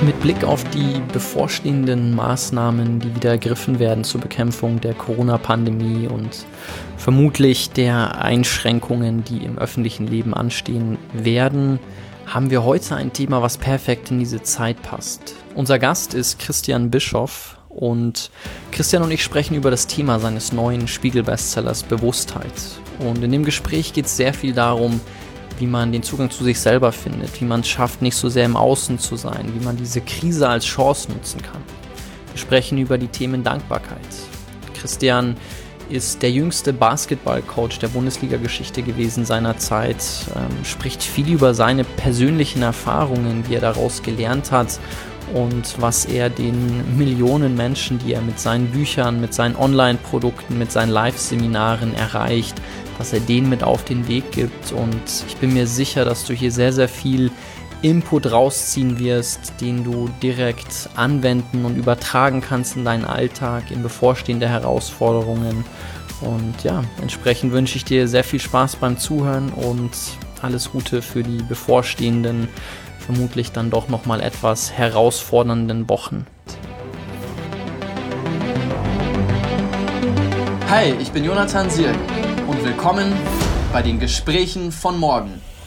Mit Blick auf die bevorstehenden Maßnahmen, die wieder ergriffen werden zur Bekämpfung der Corona-Pandemie und vermutlich der Einschränkungen, die im öffentlichen Leben anstehen werden, haben wir heute ein Thema, was perfekt in diese Zeit passt. Unser Gast ist Christian Bischoff und Christian und ich sprechen über das Thema seines neuen Spiegel-Bestsellers Bewusstheit. Und in dem Gespräch geht es sehr viel darum, wie man den Zugang zu sich selber findet, wie man es schafft, nicht so sehr im Außen zu sein, wie man diese Krise als Chance nutzen kann. Wir sprechen über die Themen Dankbarkeit. Christian ist der jüngste Basketballcoach der Bundesliga-Geschichte gewesen seiner Zeit, spricht viel über seine persönlichen Erfahrungen, wie er daraus gelernt hat und was er den Millionen Menschen, die er mit seinen Büchern, mit seinen Online-Produkten, mit seinen Live-Seminaren erreicht, was er denen mit auf den Weg gibt. Und ich bin mir sicher, dass du hier sehr, sehr viel Input rausziehen wirst, den du direkt anwenden und übertragen kannst in deinen Alltag, in bevorstehende Herausforderungen. Und ja, entsprechend wünsche ich dir sehr viel Spaß beim Zuhören und alles Gute für die bevorstehenden, vermutlich dann doch nochmal etwas herausfordernden Wochen. Hi, ich bin Jonathan Sierk und willkommen bei den Gesprächen von morgen.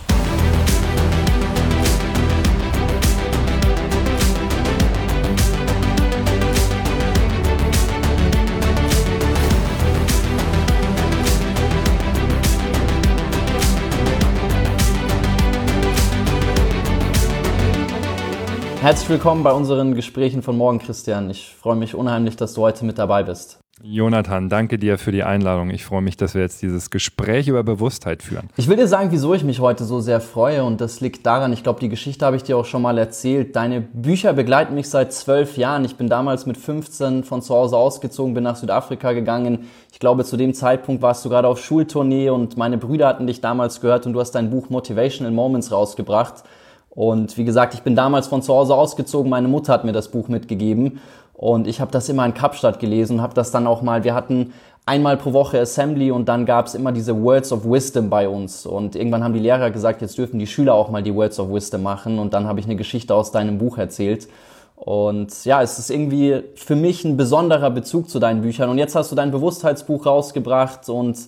Herzlich willkommen bei unseren Gesprächen von morgen, Christian. Ich freue mich unheimlich, dass du heute mit dabei bist. Jonathan, danke dir für die Einladung. Ich freue mich, dass wir jetzt dieses Gespräch über Bewusstheit führen. Ich will dir sagen, wieso ich mich heute so sehr freue, und das liegt daran, ich glaube, die Geschichte habe ich dir auch schon mal erzählt. Deine Bücher begleiten mich seit 12 Jahren. Ich bin damals mit 15 von zu Hause ausgezogen, bin nach Südafrika gegangen. Ich glaube, zu dem Zeitpunkt warst du gerade auf Schultournee und meine Brüder hatten dich damals gehört und du hast dein Buch Motivational Moments rausgebracht. Und wie gesagt, ich bin damals von zu Hause ausgezogen, meine Mutter hat mir das Buch mitgegeben und ich habe das immer in Kapstadt gelesen und habe das dann auch mal, wir hatten einmal pro Woche Assembly und dann gab es immer diese Words of Wisdom bei uns und irgendwann haben die Lehrer gesagt, jetzt dürfen die Schüler auch mal die Words of Wisdom machen und dann habe ich eine Geschichte aus deinem Buch erzählt. Und ja, es ist irgendwie für mich ein besonderer Bezug zu deinen Büchern und jetzt hast du dein Bewusstheitsbuch rausgebracht und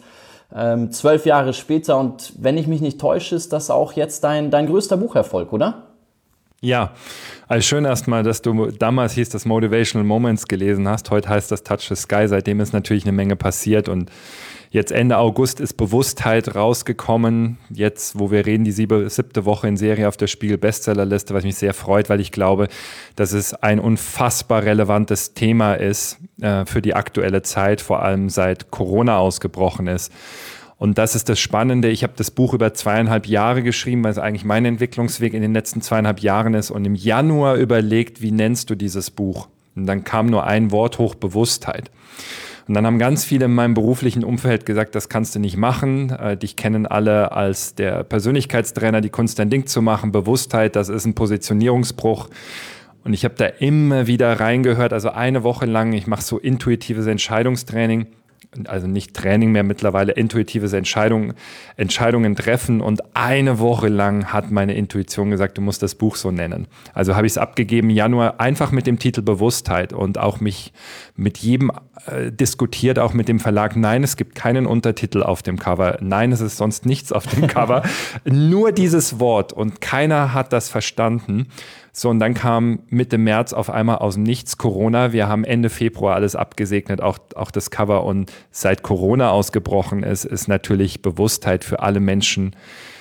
12 Jahre später und wenn ich mich nicht täusche, ist das auch jetzt dein größter Bucherfolg, oder? Ja, also schön erstmal, dass du damals hieß das Motivational Moments gelesen hast. Heute heißt das Touch the Sky. Seitdem ist natürlich eine Menge passiert und jetzt Ende August ist Bewusstheit rausgekommen. Jetzt, wo wir reden, die siebte Woche in Serie auf der Spiegel-Bestsellerliste, was mich sehr freut, weil ich glaube, dass es ein unfassbar relevantes Thema ist für die aktuelle Zeit, vor allem seit Corona ausgebrochen ist. Und das ist das Spannende. Ich habe das Buch über 2,5 Jahre geschrieben, weil es eigentlich mein Entwicklungsweg in den letzten 2,5 Jahren ist. Und im Januar überlegt, wie nennst du dieses Buch? Und dann kam nur ein Wort hoch, Bewusstheit. Und dann haben ganz viele in meinem beruflichen Umfeld gesagt, das kannst du nicht machen. Dich kennen alle als der Persönlichkeitstrainer, die Kunst dein Ding zu machen. Bewusstheit, das ist ein Positionierungsbruch. Und ich habe da immer wieder reingehört, also eine Woche lang, ich mache so intuitives Entscheidungstraining. Also nicht Training mehr mittlerweile, intuitives Entscheidungen treffen und eine Woche lang hat meine Intuition gesagt, du musst das Buch so nennen. Also habe ich es abgegeben im Januar, einfach mit dem Titel Bewusstheit und auch mich mit jedem diskutiert, auch mit dem Verlag. Nein, es gibt keinen Untertitel auf dem Cover. Nein, es ist sonst nichts auf dem Cover. Nur dieses Wort und keiner hat das verstanden. So, und dann kam Mitte März auf einmal aus dem Nichts Corona. Wir haben Ende Februar alles abgesegnet, auch das Cover. Und seit Corona ausgebrochen ist natürlich Bewusstheit für alle Menschen,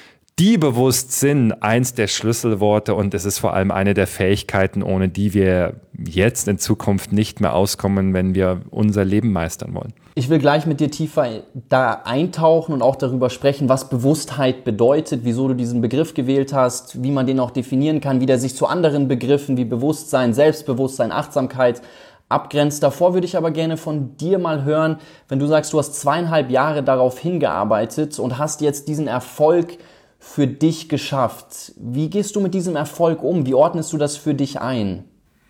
die bewusst sind, eins der Schlüsselworte. Und es ist vor allem eine der Fähigkeiten, ohne die wir jetzt in Zukunft nicht mehr auskommen, wenn wir unser Leben meistern wollen. Ich will gleich mit dir tiefer da eintauchen und auch darüber sprechen, was Bewusstheit bedeutet, wieso du diesen Begriff gewählt hast, wie man den auch definieren kann, wie der sich zu anderen Begriffen wie Bewusstsein, Selbstbewusstsein, Achtsamkeit abgrenzt. Davor würde ich aber gerne von dir mal hören, wenn du sagst, du hast 2,5 Jahre darauf hingearbeitet und hast jetzt diesen Erfolg für dich geschafft. Wie gehst du mit diesem Erfolg um? Wie ordnest du das für dich ein?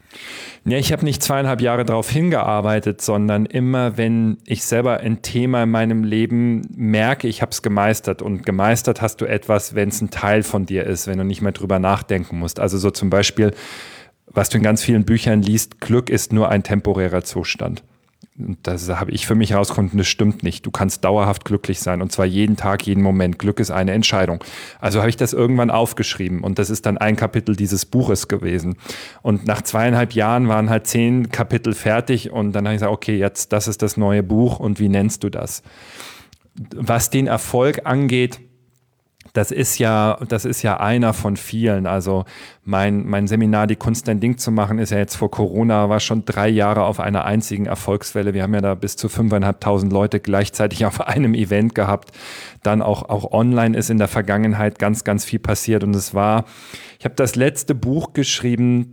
Ja, ich habe nicht 2,5 Jahre darauf hingearbeitet, sondern immer, wenn ich selber ein Thema in meinem Leben merke, ich habe es gemeistert. Und gemeistert hast du etwas, wenn es ein Teil von dir ist, wenn du nicht mehr drüber nachdenken musst. Also so zum Beispiel, was du in ganz vielen Büchern liest, Glück ist nur ein temporärer Zustand. Und das habe ich für mich herausgefunden, das stimmt nicht. Du kannst dauerhaft glücklich sein und zwar jeden Tag, jeden Moment. Glück ist eine Entscheidung. Also habe ich das irgendwann aufgeschrieben und das ist dann ein Kapitel dieses Buches gewesen. Und nach 2,5 Jahren waren halt 10 Kapitel fertig und dann habe ich gesagt, okay, jetzt das ist das neue Buch und wie nennst du das? Was den Erfolg angeht, das ist ja einer von vielen. Also mein Seminar, die Kunst ein Ding zu machen, ist ja jetzt vor Corona, war schon 3 Jahre auf einer einzigen Erfolgswelle. Wir haben ja da bis zu 5.500 Leute gleichzeitig auf einem Event gehabt. Dann auch online ist in der Vergangenheit ganz, ganz viel passiert. Und ich habe das letzte Buch geschrieben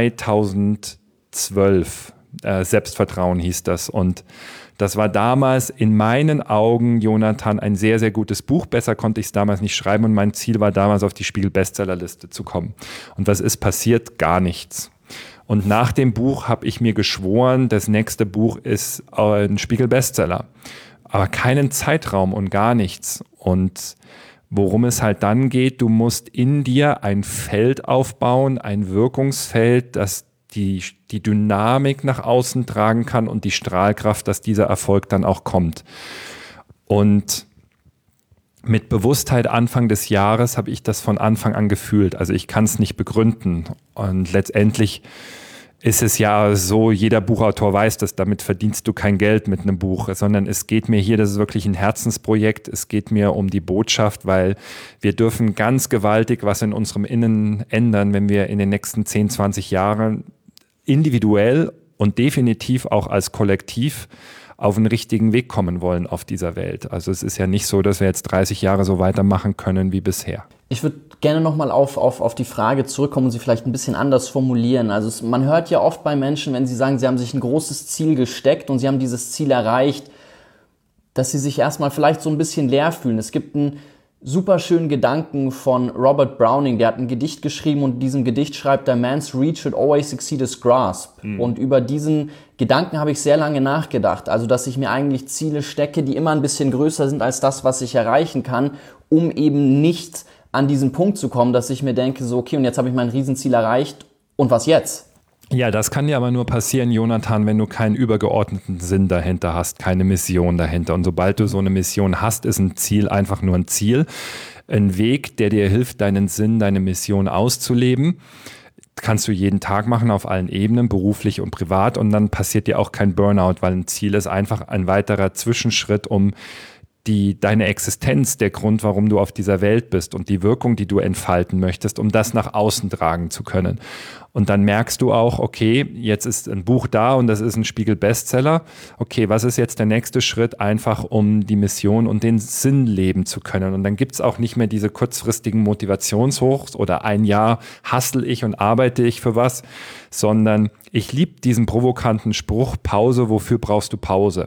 2012. Selbstvertrauen hieß das. Und das war damals in meinen Augen, Jonathan, ein sehr, sehr gutes Buch. Besser konnte ich es damals nicht schreiben und mein Ziel war damals, auf die Spiegel-Bestsellerliste zu kommen. Und was ist passiert? Gar nichts. Und nach dem Buch habe ich mir geschworen, das nächste Buch ist ein Spiegel-Bestseller. Aber keinen Zeitraum und gar nichts. Und worum es halt dann geht, du musst in dir ein Feld aufbauen, ein Wirkungsfeld, das die Dynamik nach außen tragen kann und die Strahlkraft, dass dieser Erfolg dann auch kommt. Und mit Bewusstheit Anfang des Jahres habe ich das von Anfang an gefühlt. Also ich kann es nicht begründen. Und letztendlich ist es ja so, jeder Buchautor weiß das, damit verdienst du kein Geld mit einem Buch, sondern es geht mir hier, das ist wirklich ein Herzensprojekt, es geht mir um die Botschaft, weil wir dürfen ganz gewaltig was in unserem Innen ändern, wenn wir in den nächsten 10, 20 Jahren individuell und definitiv auch als Kollektiv auf den richtigen Weg kommen wollen auf dieser Welt. Also es ist ja nicht so, dass wir jetzt 30 Jahre so weitermachen können wie bisher. Ich würde gerne nochmal auf die Frage zurückkommen und sie vielleicht ein bisschen anders formulieren. Also man hört ja oft bei Menschen, wenn sie sagen, sie haben sich ein großes Ziel gesteckt und sie haben dieses Ziel erreicht, dass sie sich erstmal vielleicht so ein bisschen leer fühlen. Es gibt einen super schönen Gedanken von Robert Browning, der hat ein Gedicht geschrieben und in diesem Gedicht schreibt er, man's reach should always exceed his grasp. Und über diesen Gedanken habe ich sehr lange nachgedacht. Also, dass ich mir eigentlich Ziele stecke, die immer ein bisschen größer sind als das, was ich erreichen kann, um eben nicht an diesen Punkt zu kommen, dass ich mir denke, so okay, und jetzt habe ich mein Riesenziel erreicht und was jetzt? Ja, das kann dir aber nur passieren, Jonathan, wenn du keinen übergeordneten Sinn dahinter hast, keine Mission dahinter. Und sobald du so eine Mission hast, ist ein Ziel einfach nur ein Ziel. Ein Weg, der dir hilft, deinen Sinn, deine Mission auszuleben. Kannst du jeden Tag machen auf allen Ebenen, beruflich und privat. Und dann passiert dir auch kein Burnout, weil ein Ziel ist einfach ein weiterer Zwischenschritt, um deine Existenz, der Grund, warum du auf dieser Welt bist und die Wirkung, die du entfalten möchtest, um das nach außen tragen zu können. Und dann merkst du auch, okay, jetzt ist ein Buch da und das ist ein Spiegel-Bestseller. Okay, was ist jetzt der nächste Schritt, einfach um die Mission und den Sinn leben zu können? Und dann gibt es auch nicht mehr diese kurzfristigen Motivationshochs oder ein Jahr hustle ich und arbeite ich für was, sondern ich liebe diesen provokanten Spruch, Pause, wofür brauchst du Pause?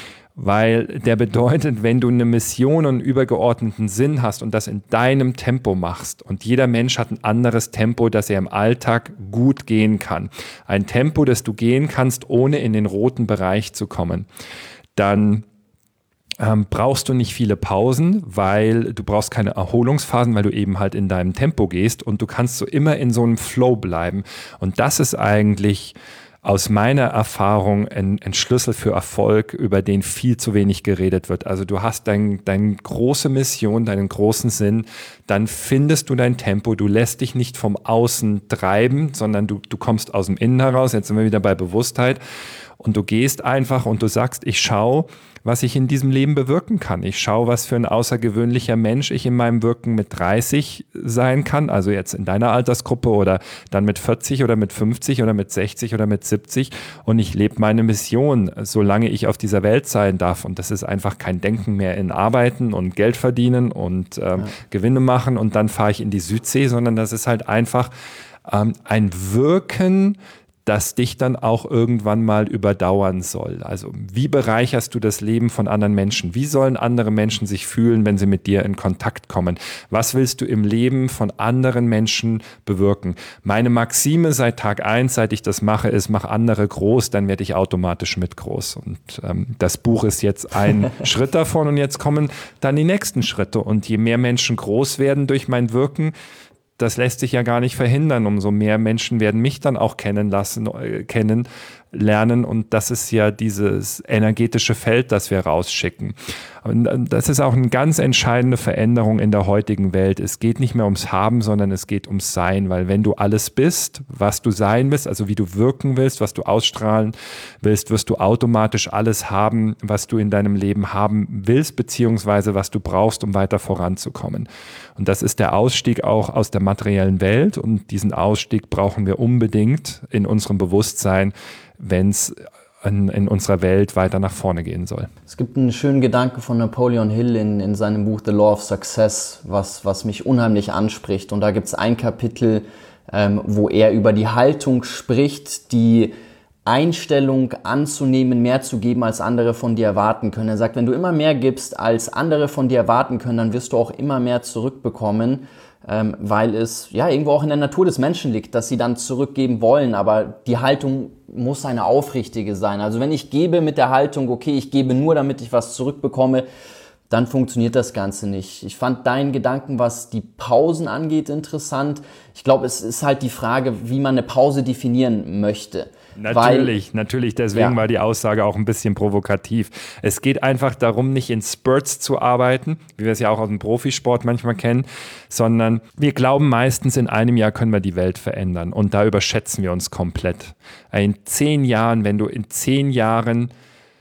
Weil der bedeutet, wenn du eine Mission und einen übergeordneten Sinn hast und das in deinem Tempo machst und jeder Mensch hat ein anderes Tempo, dass er im Alltag gut gehen kann. Ein Tempo, das du gehen kannst, ohne in den roten Bereich zu kommen. Dann brauchst du nicht viele Pausen, weil du brauchst keine Erholungsphasen, weil du eben halt in deinem Tempo gehst und du kannst so immer in so einem Flow bleiben. Und das ist eigentlich aus meiner Erfahrung ein Schlüssel für Erfolg, über den viel zu wenig geredet wird. Also du hast deine große Mission, deinen großen Sinn, dann findest du dein Tempo, du lässt dich nicht vom Außen treiben, sondern du kommst aus dem Innen heraus, jetzt sind wir wieder bei Bewusstheit und du gehst einfach und du sagst, ich schaue, was ich in diesem Leben bewirken kann. Ich schaue, was für ein außergewöhnlicher Mensch ich in meinem Wirken mit 30 sein kann, also jetzt in deiner Altersgruppe oder dann mit 40 oder mit 50 oder mit 60 oder mit 70 und ich lebe meine Mission, solange ich auf dieser Welt sein darf und das ist einfach kein Denken mehr in Arbeiten und Geld verdienen und Gewinne machen und dann fahre ich in die Südsee, sondern das ist halt einfach ein Wirken, das dich dann auch irgendwann mal überdauern soll. Also wie bereicherst du das Leben von anderen Menschen? Wie sollen andere Menschen sich fühlen, wenn sie mit dir in Kontakt kommen? Was willst du im Leben von anderen Menschen bewirken? Meine Maxime seit Tag 1, seit ich das mache, ist, mach andere groß, dann werde ich automatisch mit groß. Und das Buch ist jetzt ein Schritt davon und jetzt kommen dann die nächsten Schritte. Und je mehr Menschen groß werden durch mein Wirken, das lässt sich ja gar nicht verhindern. Umso mehr Menschen werden mich dann auch kennenlernen. Und das ist ja dieses energetische Feld, das wir rausschicken. Und das ist auch eine ganz entscheidende Veränderung in der heutigen Welt. Es geht nicht mehr ums Haben, sondern es geht ums Sein. Weil wenn du alles bist, was du sein willst, also wie du wirken willst, was du ausstrahlen willst, wirst du automatisch alles haben, was du in deinem Leben haben willst, beziehungsweise was du brauchst, um weiter voranzukommen. Und das ist der Ausstieg auch aus der materiellen Welt. Und diesen Ausstieg brauchen wir unbedingt in unserem Bewusstsein, wenn es in unserer Welt weiter nach vorne gehen soll. Es gibt einen schönen Gedanken von Napoleon Hill in seinem Buch The Law of Success, was mich unheimlich anspricht. Und da gibt es ein Kapitel, wo er über die Haltung spricht, die Einstellung anzunehmen, mehr zu geben, als andere von dir erwarten können. Er sagt, wenn du immer mehr gibst, als andere von dir erwarten können, dann wirst du auch immer mehr zurückbekommen, weil es ja irgendwo auch in der Natur des Menschen liegt, dass sie dann zurückgeben wollen, aber die Haltung muss eine aufrichtige sein. Also wenn ich gebe mit der Haltung, okay, ich gebe nur, damit ich was zurückbekomme, dann funktioniert das Ganze nicht. Ich fand deinen Gedanken, was die Pausen angeht, interessant. Ich glaube, es ist halt die Frage, wie man eine Pause definieren möchte. Natürlich. Deswegen war die Aussage auch ein bisschen provokativ. Es geht einfach darum, nicht in Spurts zu arbeiten, wie wir es ja auch aus dem Profisport manchmal kennen, sondern wir glauben meistens, in einem Jahr können wir die Welt verändern und da überschätzen wir uns komplett. In 10 Jahren, wenn du in 10 Jahren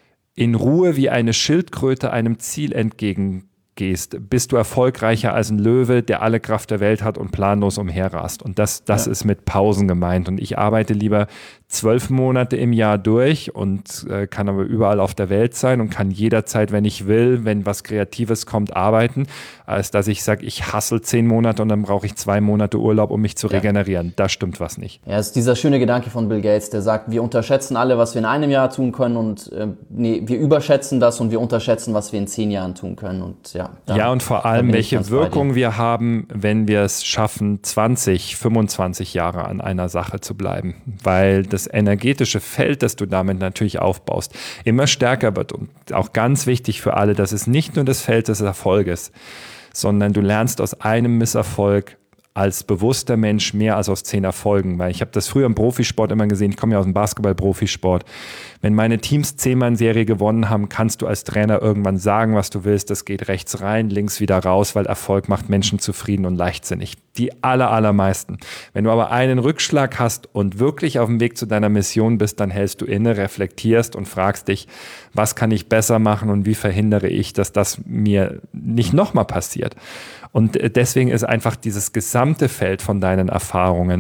in Ruhe wie eine Schildkröte einem Ziel entgegengehst, bist du erfolgreicher als ein Löwe, der alle Kraft der Welt hat und planlos umherrast. Und das ist mit Pausen gemeint. Und ich arbeite lieber 12 Monate im Jahr durch und kann aber überall auf der Welt sein und kann jederzeit, wenn ich will, wenn was Kreatives kommt, arbeiten, als dass ich sage, ich hustle 10 Monate und dann brauche ich 2 Monate Urlaub, um mich zu regenerieren. Da stimmt was nicht. Ja, es ist dieser schöne Gedanke von Bill Gates, der sagt, wir unterschätzen alle, was wir in einem Jahr tun können und wir überschätzen das und wir unterschätzen, was wir in 10 Jahren tun können. Und und vor allem, welche Wirkung wir haben, wenn wir es schaffen, 20, 25 Jahre an einer Sache zu bleiben, weil das energetische Feld, das du damit natürlich aufbaust, immer stärker wird. Und auch ganz wichtig für alle, das ist nicht nur das Feld des Erfolges, sondern du lernst aus einem Misserfolg als bewusster Mensch mehr als aus 10 Erfolgen, weil ich habe das früher im Profisport immer gesehen, ich komme ja aus dem Basketball-Profisport. Wenn meine Teams 10-Mann-Serie gewonnen haben, kannst du als Trainer irgendwann sagen, was du willst, das geht rechts rein, links wieder raus, weil Erfolg macht Menschen zufrieden und leichtsinnig. Die allermeisten. Wenn du aber einen Rückschlag hast und wirklich auf dem Weg zu deiner Mission bist, dann hältst du inne, reflektierst und fragst dich, was kann ich besser machen und wie verhindere ich, dass das mir nicht nochmal passiert. Und deswegen ist einfach dieses gesamte Feld von deinen Erfahrungen.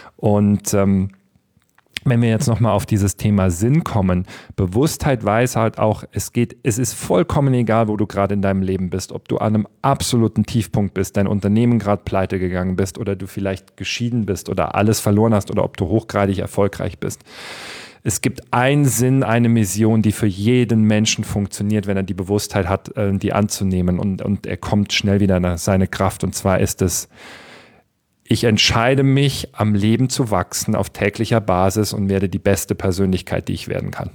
Und wenn wir jetzt nochmal auf dieses Thema Sinn kommen, Bewusstheit weiß halt auch, es ist vollkommen egal, wo du gerade in deinem Leben bist, ob du an einem absoluten Tiefpunkt bist, dein Unternehmen gerade pleite gegangen bist oder du vielleicht geschieden bist oder alles verloren hast oder ob du hochgradig erfolgreich bist. Es gibt einen Sinn, eine Mission, die für jeden Menschen funktioniert, wenn er die Bewusstheit hat, die anzunehmen und er kommt schnell wieder nach seine Kraft. Und zwar ist es, ich entscheide mich, am Leben zu wachsen auf täglicher Basis und werde die beste Persönlichkeit, die ich werden kann.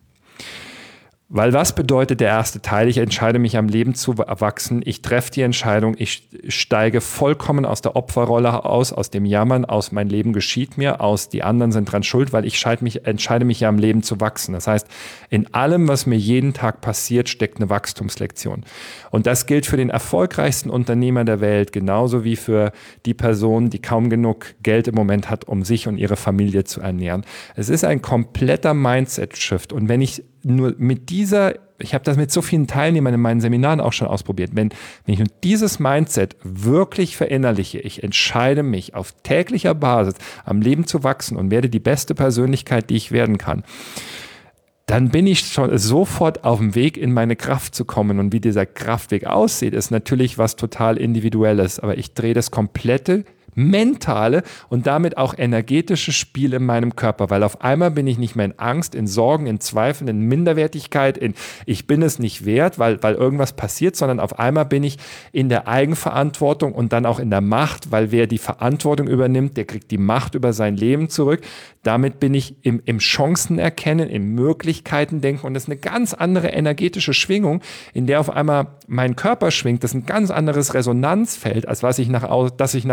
Weil was bedeutet der erste Teil? Ich entscheide mich, am Leben zu wachsen. Ich treffe die Entscheidung. Ich steige vollkommen aus der Opferrolle aus dem Jammern, aus mein Leben geschieht mir, aus die anderen sind dran schuld, weil ich entscheide mich ja, am Leben zu wachsen. Das heißt, in allem, was mir jeden Tag passiert, steckt eine Wachstumslektion. Und das gilt für den erfolgreichsten Unternehmer der Welt, genauso wie für die Person, die kaum genug Geld im Moment hat, um sich und ihre Familie zu ernähren. Es ist ein kompletter Mindset-Shift. Und wenn ich nur ich habe das mit so vielen Teilnehmern in meinen Seminaren auch schon ausprobiert, wenn ich nur dieses Mindset wirklich verinnerliche, ich entscheide mich auf täglicher Basis am Leben zu wachsen und werde die beste Persönlichkeit, die ich werden kann, dann bin ich schon sofort auf dem Weg, in meine Kraft zu kommen. Und wie dieser Kraftweg aussieht, ist natürlich was total Individuelles, aber ich drehe das komplette mentale und damit auch energetische Spiel in meinem Körper, weil auf einmal bin ich nicht mehr in Angst, in Sorgen, in Zweifeln, in Minderwertigkeit, in ich bin es nicht wert, weil irgendwas passiert, sondern auf einmal bin ich in der Eigenverantwortung und dann auch in der Macht, weil wer die Verantwortung übernimmt, der kriegt die Macht über sein Leben zurück. Damit bin ich im Chancen erkennen, im Möglichkeiten denken und das ist eine ganz andere energetische Schwingung, in der auf einmal mein Körper schwingt. Das ist ein ganz anderes Resonanzfeld, als das ich nach außen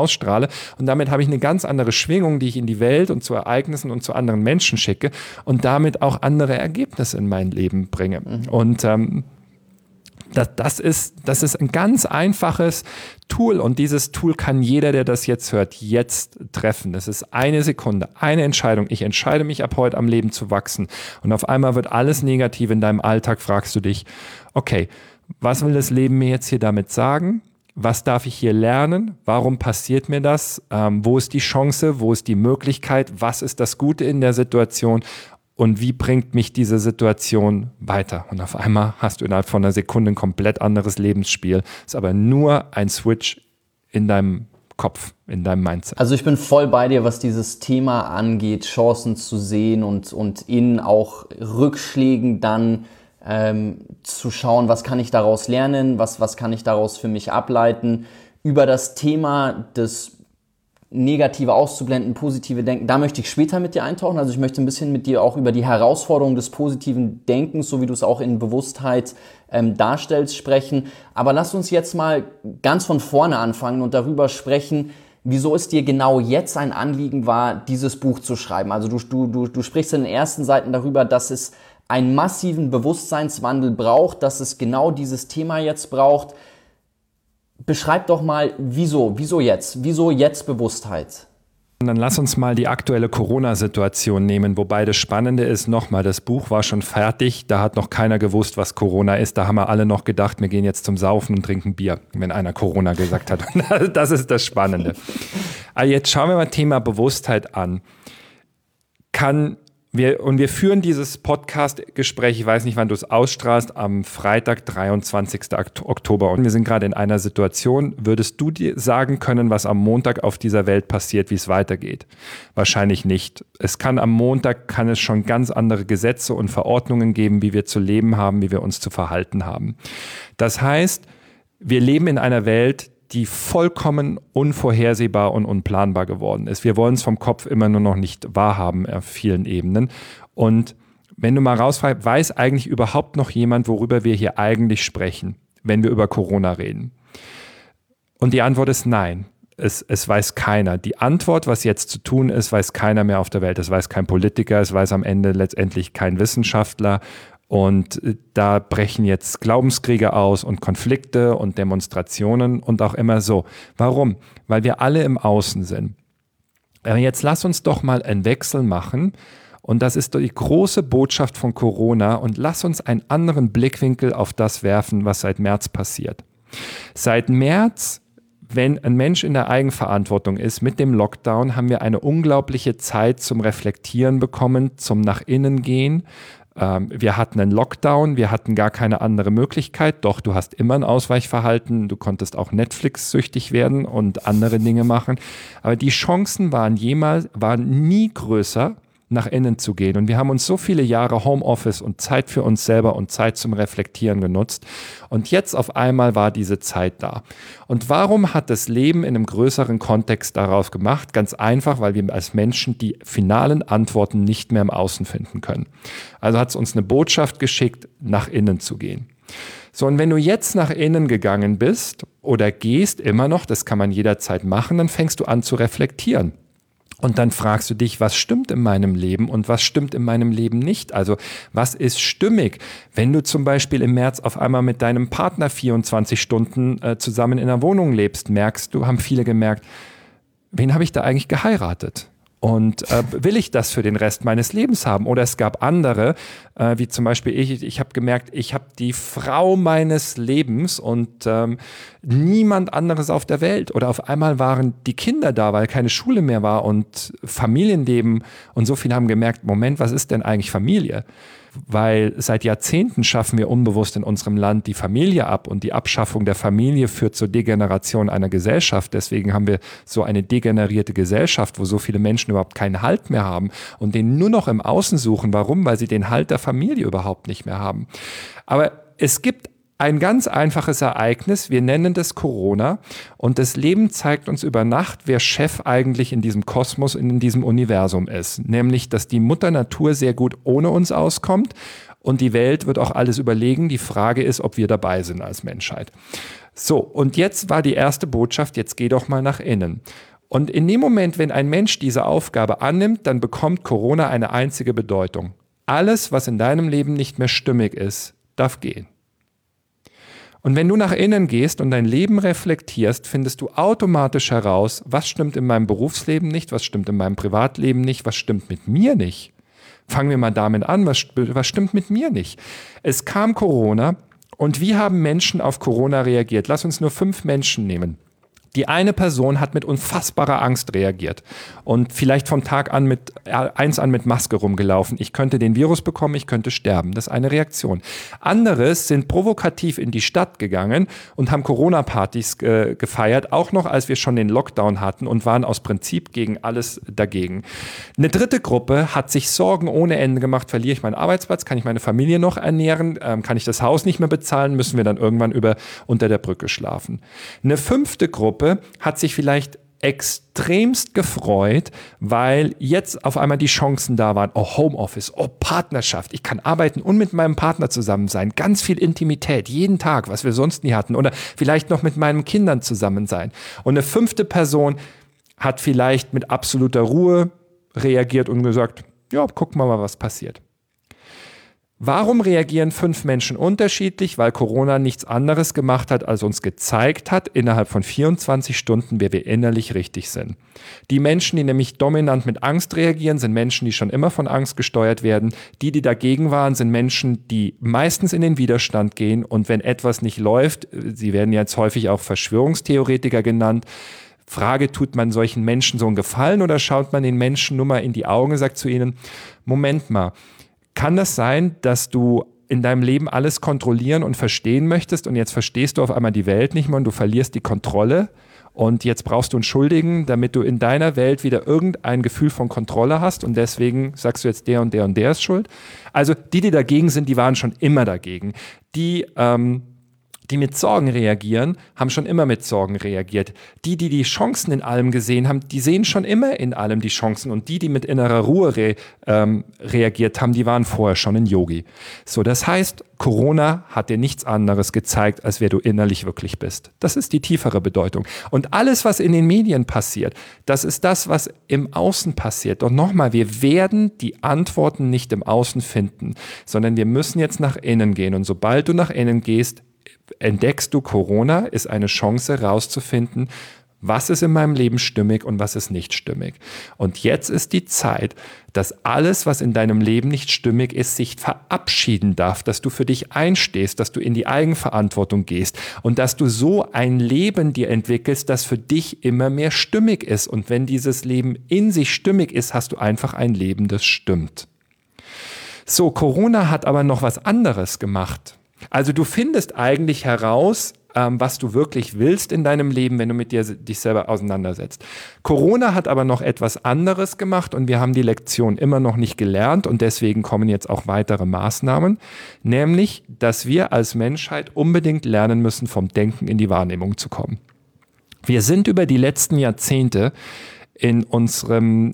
ausstrahle. Und damit habe ich eine ganz andere Schwingung, die ich in die Welt und zu Ereignissen und zu anderen Menschen schicke und damit auch andere Ergebnisse in mein Leben bringe. Und das ist ein ganz einfaches Tool und dieses Tool kann jeder, der das jetzt hört, jetzt treffen. Das ist eine Sekunde, eine Entscheidung. Ich entscheide mich ab heute am Leben zu wachsen und auf einmal wird alles negativ in deinem Alltag, fragst du dich, okay, was will das Leben mir jetzt hier damit sagen? Was darf ich hier lernen? Warum passiert mir das? Wo ist die Chance? Wo ist die Möglichkeit? Was ist das Gute in der Situation? Und wie bringt mich diese Situation weiter? Und auf einmal hast du innerhalb von einer Sekunde ein komplett anderes Lebensspiel. Ist aber nur ein Switch in deinem Kopf, in deinem Mindset. Also ich bin voll bei dir, was dieses Thema angeht, Chancen zu sehen und in auch Rückschlägen dann zu schauen, was kann ich daraus lernen, was kann ich daraus für mich ableiten. Über das Thema des Negative auszublenden, positive Denken, da möchte ich später mit dir eintauchen. Also ich möchte ein bisschen mit dir auch über die Herausforderung des positiven Denkens, so wie du es auch in Bewusstheit darstellst, sprechen. Aber lass uns jetzt mal ganz von vorne anfangen und darüber sprechen, wieso es dir genau jetzt ein Anliegen war, dieses Buch zu schreiben. Also du sprichst in den ersten Seiten darüber, dass es einen massiven Bewusstseinswandel braucht, dass es genau dieses Thema jetzt braucht. Beschreib doch mal, wieso jetzt Bewusstheit? Und dann lass uns mal die aktuelle Corona-Situation nehmen, wobei das Spannende ist, nochmal, das Buch war schon fertig, da hat noch keiner gewusst, was Corona ist, da haben wir alle noch gedacht, wir gehen jetzt zum Saufen und trinken Bier, wenn einer Corona gesagt hat. Das ist das Spannende. Aber jetzt schauen wir mal Thema Bewusstheit an. Wir führen dieses Podcast-Gespräch, ich weiß nicht, wann du es ausstrahlst, am Freitag, 23. Oktober. Und wir sind gerade in einer Situation, würdest du dir sagen können, was am Montag auf dieser Welt passiert, wie es weitergeht? Wahrscheinlich nicht. Am Montag kann es schon ganz andere Gesetze und Verordnungen geben, wie wir zu leben haben, wie wir uns zu verhalten haben. Das heißt, wir leben in einer Welt, die vollkommen unvorhersehbar und unplanbar geworden ist. Wir wollen es vom Kopf immer nur noch nicht wahrhaben auf vielen Ebenen. Und wenn du mal rausfragst, weiß eigentlich überhaupt noch jemand, worüber wir hier eigentlich sprechen, wenn wir über Corona reden? Und die Antwort ist nein. Es weiß keiner. Die Antwort, was jetzt zu tun ist, weiß keiner mehr auf der Welt. Es weiß kein Politiker, es weiß am Ende letztendlich kein Wissenschaftler. Und da brechen jetzt Glaubenskriege aus und Konflikte und Demonstrationen und auch immer so. Warum? Weil wir alle im Außen sind. Jetzt lass uns doch mal einen Wechsel machen und das ist die große Botschaft von Corona und lass uns einen anderen Blickwinkel auf das werfen, was seit März passiert. Seit März, wenn ein Mensch in der Eigenverantwortung ist mit dem Lockdown, haben wir eine unglaubliche Zeit zum Reflektieren bekommen, zum nach innen gehen. Wir hatten einen Lockdown, wir hatten gar keine andere Möglichkeit, doch du hast immer ein Ausweichverhalten, du konntest auch Netflix-süchtig werden und andere Dinge machen, aber die Chancen waren nie größer, nach innen zu gehen. Und wir haben uns so viele Jahre Homeoffice und Zeit für uns selber und Zeit zum Reflektieren genutzt. Und jetzt auf einmal war diese Zeit da. Und warum hat das Leben in einem größeren Kontext darauf gemacht? Ganz einfach, weil wir als Menschen die finalen Antworten nicht mehr im Außen finden können. Also hat es uns eine Botschaft geschickt, nach innen zu gehen. So, und wenn du jetzt nach innen gegangen bist oder gehst, immer noch, das kann man jederzeit machen, dann fängst du an zu reflektieren. Und dann fragst du dich, was stimmt in meinem Leben und was stimmt in meinem Leben nicht? Also was ist stimmig? Wenn du zum Beispiel im März auf einmal mit deinem Partner 24 Stunden zusammen in einer Wohnung lebst, haben viele gemerkt, wen habe ich da eigentlich geheiratet? Und will ich das für den Rest meines Lebens haben? Oder es gab andere, wie zum Beispiel ich habe gemerkt, ich habe die Frau meines Lebens und niemand anderes auf der Welt. Oder auf einmal waren die Kinder da, weil keine Schule mehr war und Familienleben. Und so viele haben gemerkt, Moment, was ist denn eigentlich Familie? Weil seit Jahrzehnten schaffen wir unbewusst in unserem Land die Familie ab und die Abschaffung der Familie führt zur Degeneration einer Gesellschaft. Deswegen haben wir so eine degenerierte Gesellschaft, wo so viele Menschen überhaupt keinen Halt mehr haben und den nur noch im Außen suchen. Warum? Weil sie den Halt der Familie überhaupt nicht mehr haben. Aber es gibt ein ganz einfaches Ereignis, wir nennen das Corona und das Leben zeigt uns über Nacht, wer Chef eigentlich in diesem Kosmos, in diesem Universum ist. Nämlich, dass die Mutter Natur sehr gut ohne uns auskommt und die Welt wird auch alles überlegen. Die Frage ist, ob wir dabei sind als Menschheit. So, und jetzt war die erste Botschaft, jetzt geh doch mal nach innen. Und in dem Moment, wenn ein Mensch diese Aufgabe annimmt, dann bekommt Corona eine einzige Bedeutung. Alles, was in deinem Leben nicht mehr stimmig ist, darf gehen. Und wenn du nach innen gehst und dein Leben reflektierst, findest du automatisch heraus, was stimmt in meinem Berufsleben nicht, was stimmt in meinem Privatleben nicht, was stimmt mit mir nicht. Fangen wir mal damit an, was stimmt mit mir nicht? Es kam Corona und wie haben Menschen auf Corona reagiert? Lass uns nur 5 Menschen nehmen. Die eine Person hat mit unfassbarer Angst reagiert und vielleicht vom Tag an mit Maske rumgelaufen. Ich könnte den Virus bekommen, ich könnte sterben. Das ist eine Reaktion. Andere sind provokativ in die Stadt gegangen und haben Corona-Partys gefeiert, auch noch als wir schon den Lockdown hatten und waren aus Prinzip gegen alles dagegen. Eine dritte Gruppe hat sich Sorgen ohne Ende gemacht. Verliere ich meinen Arbeitsplatz? Kann ich meine Familie noch ernähren? Kann ich das Haus nicht mehr bezahlen? Müssen wir dann irgendwann unter der Brücke schlafen? Eine 5. Gruppe hat sich vielleicht extremst gefreut, weil jetzt auf einmal die Chancen da waren. Oh, Homeoffice, oh, Partnerschaft. Ich kann arbeiten und mit meinem Partner zusammen sein. Ganz viel Intimität, jeden Tag, was wir sonst nie hatten. Oder vielleicht noch mit meinen Kindern zusammen sein. Und eine 5. Person hat vielleicht mit absoluter Ruhe reagiert und gesagt, ja, gucken wir mal, was passiert. Warum reagieren 5 Menschen unterschiedlich? Weil Corona nichts anderes gemacht hat, als uns gezeigt hat, innerhalb von 24 Stunden, wer wir innerlich richtig sind. Die Menschen, die nämlich dominant mit Angst reagieren, sind Menschen, die schon immer von Angst gesteuert werden. Die dagegen waren, sind Menschen, die meistens in den Widerstand gehen. Und wenn etwas nicht läuft, sie werden jetzt häufig auch Verschwörungstheoretiker genannt, Frage, tut man solchen Menschen so einen Gefallen oder schaut man den Menschen nur mal in die Augen und sagt zu ihnen, Moment mal, kann das sein, dass du in deinem Leben alles kontrollieren und verstehen möchtest und jetzt verstehst du auf einmal die Welt nicht mehr und du verlierst die Kontrolle und jetzt brauchst du einen Schuldigen, damit du in deiner Welt wieder irgendein Gefühl von Kontrolle hast und deswegen sagst du jetzt der und der und der ist schuld? Also die dagegen sind, die waren schon immer dagegen. Die mit Sorgen reagieren, haben schon immer mit Sorgen reagiert. Die Chancen in allem gesehen haben, die sehen schon immer in allem die Chancen. Und die mit innerer Ruhe reagiert haben, die waren vorher schon ein Yogi. So, das heißt, Corona hat dir nichts anderes gezeigt, als wer du innerlich wirklich bist. Das ist die tiefere Bedeutung. Und alles, was in den Medien passiert, das ist das, was im Außen passiert. Und nochmal, wir werden die Antworten nicht im Außen finden, sondern wir müssen jetzt nach innen gehen. Und sobald du nach innen gehst, entdeckst du, Corona ist eine Chance rauszufinden, was ist in meinem Leben stimmig und was ist nicht stimmig. Und jetzt ist die Zeit, dass alles, was in deinem Leben nicht stimmig ist, sich verabschieden darf, dass du für dich einstehst, dass du in die Eigenverantwortung gehst und dass du so ein Leben dir entwickelst, das für dich immer mehr stimmig ist. Und wenn dieses Leben in sich stimmig ist, hast du einfach ein Leben, das stimmt. So, Corona hat aber noch was anderes gemacht. Also du findest eigentlich heraus, was du wirklich willst in deinem Leben, wenn du mit dich selber auseinandersetzt. Corona hat aber noch etwas anderes gemacht und wir haben die Lektion immer noch nicht gelernt und deswegen kommen jetzt auch weitere Maßnahmen, nämlich, dass wir als Menschheit unbedingt lernen müssen, vom Denken in die Wahrnehmung zu kommen. Wir sind über die letzten Jahrzehnte in unserem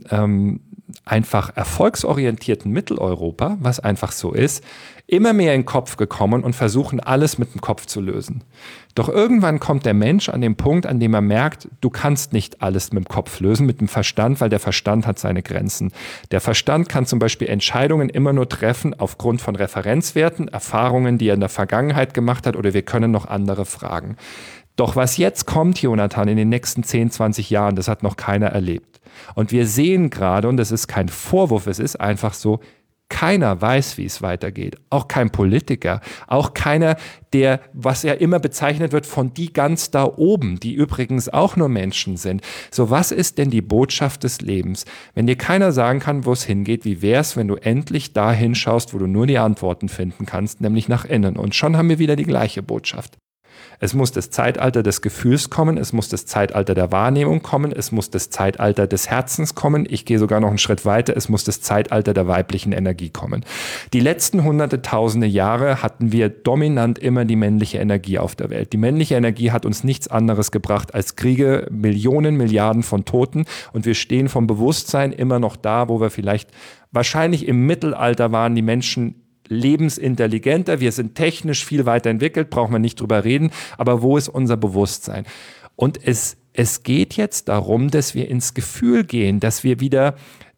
einfach erfolgsorientierten Mitteleuropa, was einfach so ist, immer mehr in den Kopf gekommen und versuchen, alles mit dem Kopf zu lösen. Doch irgendwann kommt der Mensch an den Punkt, an dem er merkt, du kannst nicht alles mit dem Kopf lösen, mit dem Verstand, weil der Verstand hat seine Grenzen. Der Verstand kann zum Beispiel Entscheidungen immer nur treffen aufgrund von Referenzwerten, Erfahrungen, die er in der Vergangenheit gemacht hat, oder wir können noch andere fragen. Doch was jetzt kommt, Jonathan, in den nächsten 10, 20 Jahren, das hat noch keiner erlebt. Und wir sehen gerade, und das ist kein Vorwurf, es ist einfach so, keiner weiß, wie es weitergeht. Auch kein Politiker, auch keiner, der, was ja immer bezeichnet wird, von die ganz da oben, die übrigens auch nur Menschen sind. So, was ist denn die Botschaft des Lebens? Wenn dir keiner sagen kann, wo es hingeht, wie wär's, wenn du endlich da hinschaust, wo du nur die Antworten finden kannst, nämlich nach innen? Und schon haben wir wieder die gleiche Botschaft. Es muss das Zeitalter des Gefühls kommen, es muss das Zeitalter der Wahrnehmung kommen, es muss das Zeitalter des Herzens kommen. Ich gehe sogar noch einen Schritt weiter, es muss das Zeitalter der weiblichen Energie kommen. Die letzten hunderte, tausende Jahre hatten wir dominant immer die männliche Energie auf der Welt. Die männliche Energie hat uns nichts anderes gebracht als Kriege, Millionen, Milliarden von Toten und wir stehen vom Bewusstsein immer noch da, wo wir vielleicht wahrscheinlich im Mittelalter waren, die Menschen lebensintelligenter, wir sind technisch viel weiterentwickelt, brauchen wir nicht drüber reden, aber wo ist unser Bewusstsein? Und es geht jetzt darum, dass wir ins Gefühl gehen, dass wir wieder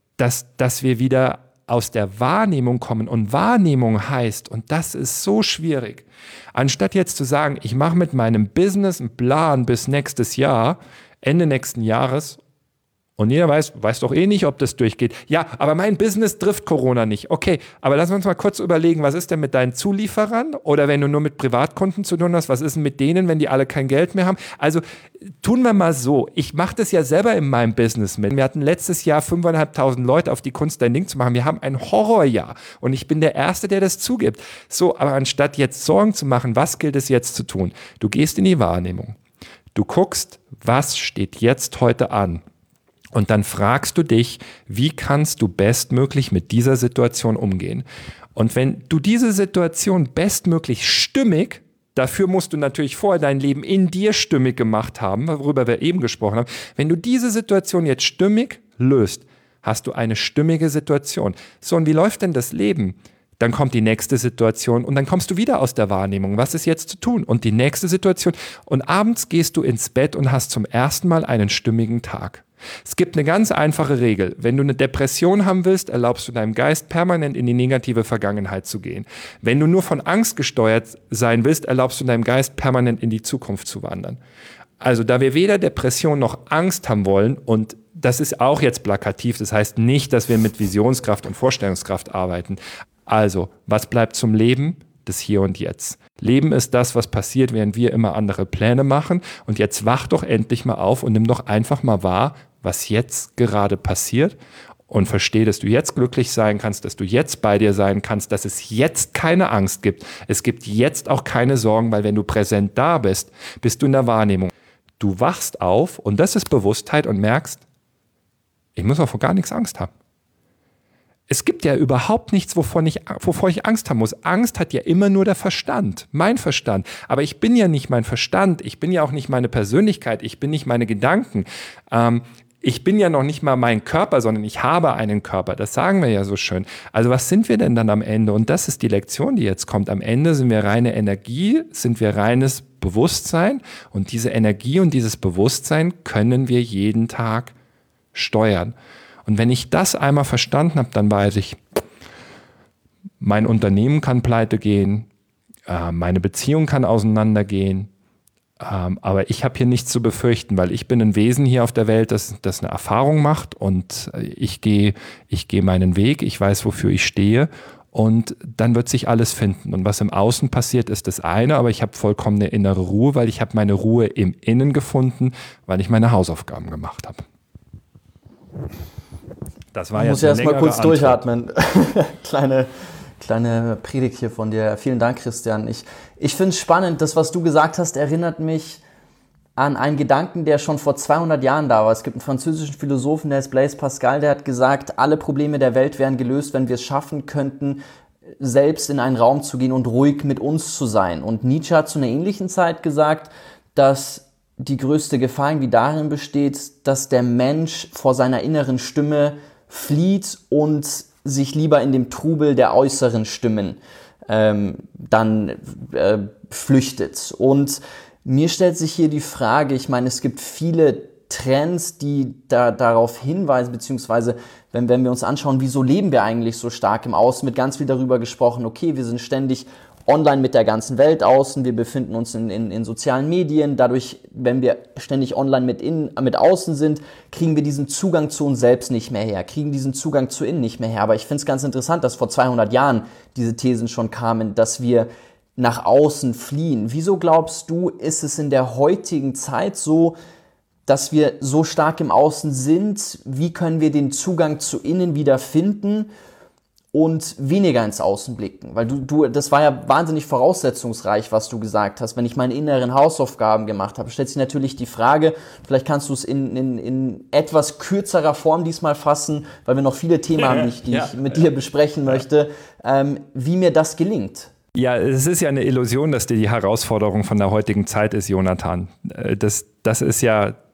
aus der Wahrnehmung kommen. Und Wahrnehmung heißt, und das ist so schwierig, anstatt jetzt zu sagen, ich mache mit meinem Business einen Plan bis nächstes Jahr, Ende nächsten Jahres, und jeder weiß doch eh nicht, ob das durchgeht. Ja, aber mein Business trifft Corona nicht. Okay, aber lass uns mal kurz überlegen, was ist denn mit deinen Zulieferern? Oder wenn du nur mit Privatkunden zu tun hast, was ist denn mit denen, wenn die alle kein Geld mehr haben? Also tun wir mal so. Ich mache das ja selber in meinem Business mit. Wir hatten letztes Jahr 5.500 Leute auf die Kunst, dein Ding zu machen. Wir haben ein Horrorjahr. Und ich bin der Erste, der das zugibt. So, aber anstatt jetzt Sorgen zu machen, was gilt es jetzt zu tun? Du gehst in die Wahrnehmung. Du guckst, was steht jetzt heute an? Und dann fragst du dich, wie kannst du bestmöglich mit dieser Situation umgehen? Und wenn du diese Situation bestmöglich stimmig, dafür musst du natürlich vorher dein Leben in dir stimmig gemacht haben, worüber wir eben gesprochen haben. Wenn du diese Situation jetzt stimmig löst, hast du eine stimmige Situation. So, und wie läuft denn das Leben? Dann kommt die nächste Situation und dann kommst du wieder aus der Wahrnehmung. Was ist jetzt zu tun? Und die nächste Situation. Und abends gehst du ins Bett und hast zum ersten Mal einen stimmigen Tag. Es gibt eine ganz einfache Regel. Wenn du eine Depression haben willst, erlaubst du deinem Geist permanent in die negative Vergangenheit zu gehen. Wenn du nur von Angst gesteuert sein willst, erlaubst du deinem Geist permanent in die Zukunft zu wandern. Also da wir weder Depression noch Angst haben wollen, und das ist auch jetzt plakativ, das heißt nicht, dass wir mit Visionskraft und Vorstellungskraft arbeiten. Also, was bleibt zum Leben? Das Hier und Jetzt. Leben ist das, was passiert, während wir immer andere Pläne machen. Und jetzt wach doch endlich mal auf und nimm doch einfach mal wahr, was jetzt gerade passiert, und versteh, dass du jetzt glücklich sein kannst, dass du jetzt bei dir sein kannst, dass es jetzt keine Angst gibt. Es gibt jetzt auch keine Sorgen, weil wenn du präsent da bist, bist du in der Wahrnehmung. Du wachst auf, und das ist Bewusstheit, und merkst, ich muss auch vor gar nichts Angst haben. Es gibt ja überhaupt nichts, wovor ich Angst haben muss. Angst hat ja immer nur der Verstand, mein Verstand. Aber ich bin ja nicht mein Verstand, ich bin ja auch nicht meine Persönlichkeit, ich bin nicht meine Gedanken. Ich bin ja noch nicht mal mein Körper, sondern ich habe einen Körper. Das sagen wir ja so schön. Also was sind wir denn dann am Ende? Und das ist die Lektion, die jetzt kommt. Am Ende sind wir reine Energie, sind wir reines Bewusstsein. Und diese Energie und dieses Bewusstsein können wir jeden Tag steuern. Und wenn ich das einmal verstanden habe, dann weiß ich, mein Unternehmen kann pleite gehen, meine Beziehung kann auseinandergehen, aber ich habe hier nichts zu befürchten, weil ich bin ein Wesen hier auf der Welt, das eine Erfahrung macht, und ich gehe meinen Weg, ich weiß, wofür ich stehe, und dann wird sich alles finden. Und was im Außen passiert, ist das eine, aber ich habe vollkommene innere Ruhe, weil ich habe meine Ruhe im Innen gefunden, weil ich meine Hausaufgaben gemacht habe. Das war ich muss erst mal kurz durchatmen. Kleine Predigt hier von dir. Vielen Dank, Christian. Ich finde es spannend, das, was du gesagt hast, erinnert mich an einen Gedanken, der schon vor 200 Jahren da war. Es gibt einen französischen Philosophen, der heißt Blaise Pascal, der hat gesagt, alle Probleme der Welt wären gelöst, wenn wir es schaffen könnten, selbst in einen Raum zu gehen und ruhig mit uns zu sein. Und Nietzsche hat zu einer ähnlichen Zeit gesagt, dass die größte Gefahr irgendwie darin besteht, dass der Mensch vor seiner inneren Stimme flieht und sich lieber in dem Trubel der äußeren Stimmen flüchtet. Und mir stellt sich hier die Frage, ich meine, es gibt viele Trends, die darauf hinweisen, beziehungsweise wenn wir uns anschauen, wieso leben wir eigentlich so stark im Außen, wird ganz viel darüber gesprochen, okay, wir sind ständig online mit der ganzen Welt außen, wir befinden uns in sozialen Medien, dadurch, wenn wir ständig online mit außen sind, kriegen wir diesen Zugang zu uns selbst nicht mehr her, kriegen diesen Zugang zu innen nicht mehr her. Aber ich finde es ganz interessant, dass vor 200 Jahren diese Thesen schon kamen, dass wir nach außen fliehen. Wieso glaubst du, ist es in der heutigen Zeit so, dass wir so stark im Außen sind? Wie können wir den Zugang zu innen wieder finden und weniger ins Außen blicken? Weil das war ja wahnsinnig voraussetzungsreich, was du gesagt hast. Wenn ich meine inneren Hausaufgaben gemacht habe, stellt sich natürlich die Frage, vielleicht kannst du es in etwas kürzerer Form diesmal fassen, weil wir noch viele Themen haben, die ich mit dir besprechen möchte, wie mir das gelingt. Ja, es ist ja eine Illusion, dass die Herausforderung von der heutigen Zeit ist, Jonathan. Das ist ja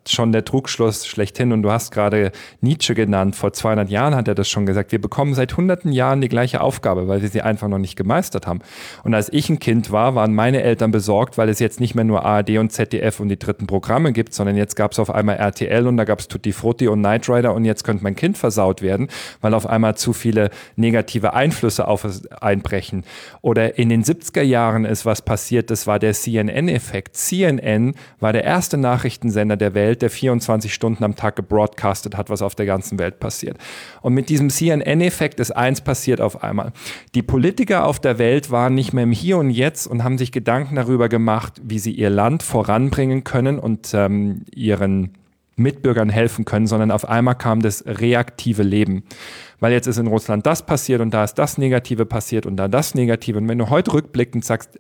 schon der Trugschluss schlechthin. Und du hast gerade Nietzsche genannt. Vor 200 Jahren hat er das schon gesagt. Wir bekommen seit hunderten Jahren die gleiche Aufgabe, weil wir sie einfach noch nicht gemeistert haben. Und als ich ein Kind war, waren meine Eltern besorgt, weil es jetzt nicht mehr nur ARD und ZDF und die dritten Programme gibt, sondern jetzt gab es auf einmal RTL und da gab es Tutti Frutti und Knight Rider und jetzt könnte mein Kind versaut werden, weil auf einmal zu viele negative Einflüsse auf es einbrechen. Oder in den 70er Jahren ist was passiert, das war der CNN-Effekt. CNN war der erste Nachrichtensender der Welt, der 24 Stunden am Tag gebroadcastet hat, was auf der ganzen Welt passiert. Und mit diesem CNN-Effekt ist eins passiert auf einmal. Die Politiker auf der Welt waren nicht mehr im Hier und Jetzt und haben sich Gedanken darüber gemacht, wie sie ihr Land voranbringen können und ihren Mitbürgern helfen können, sondern auf einmal kam das reaktive Leben. Weil jetzt ist in Russland das passiert und da ist das Negative passiert und da das Negative. Und wenn du heute rückblickend sagst,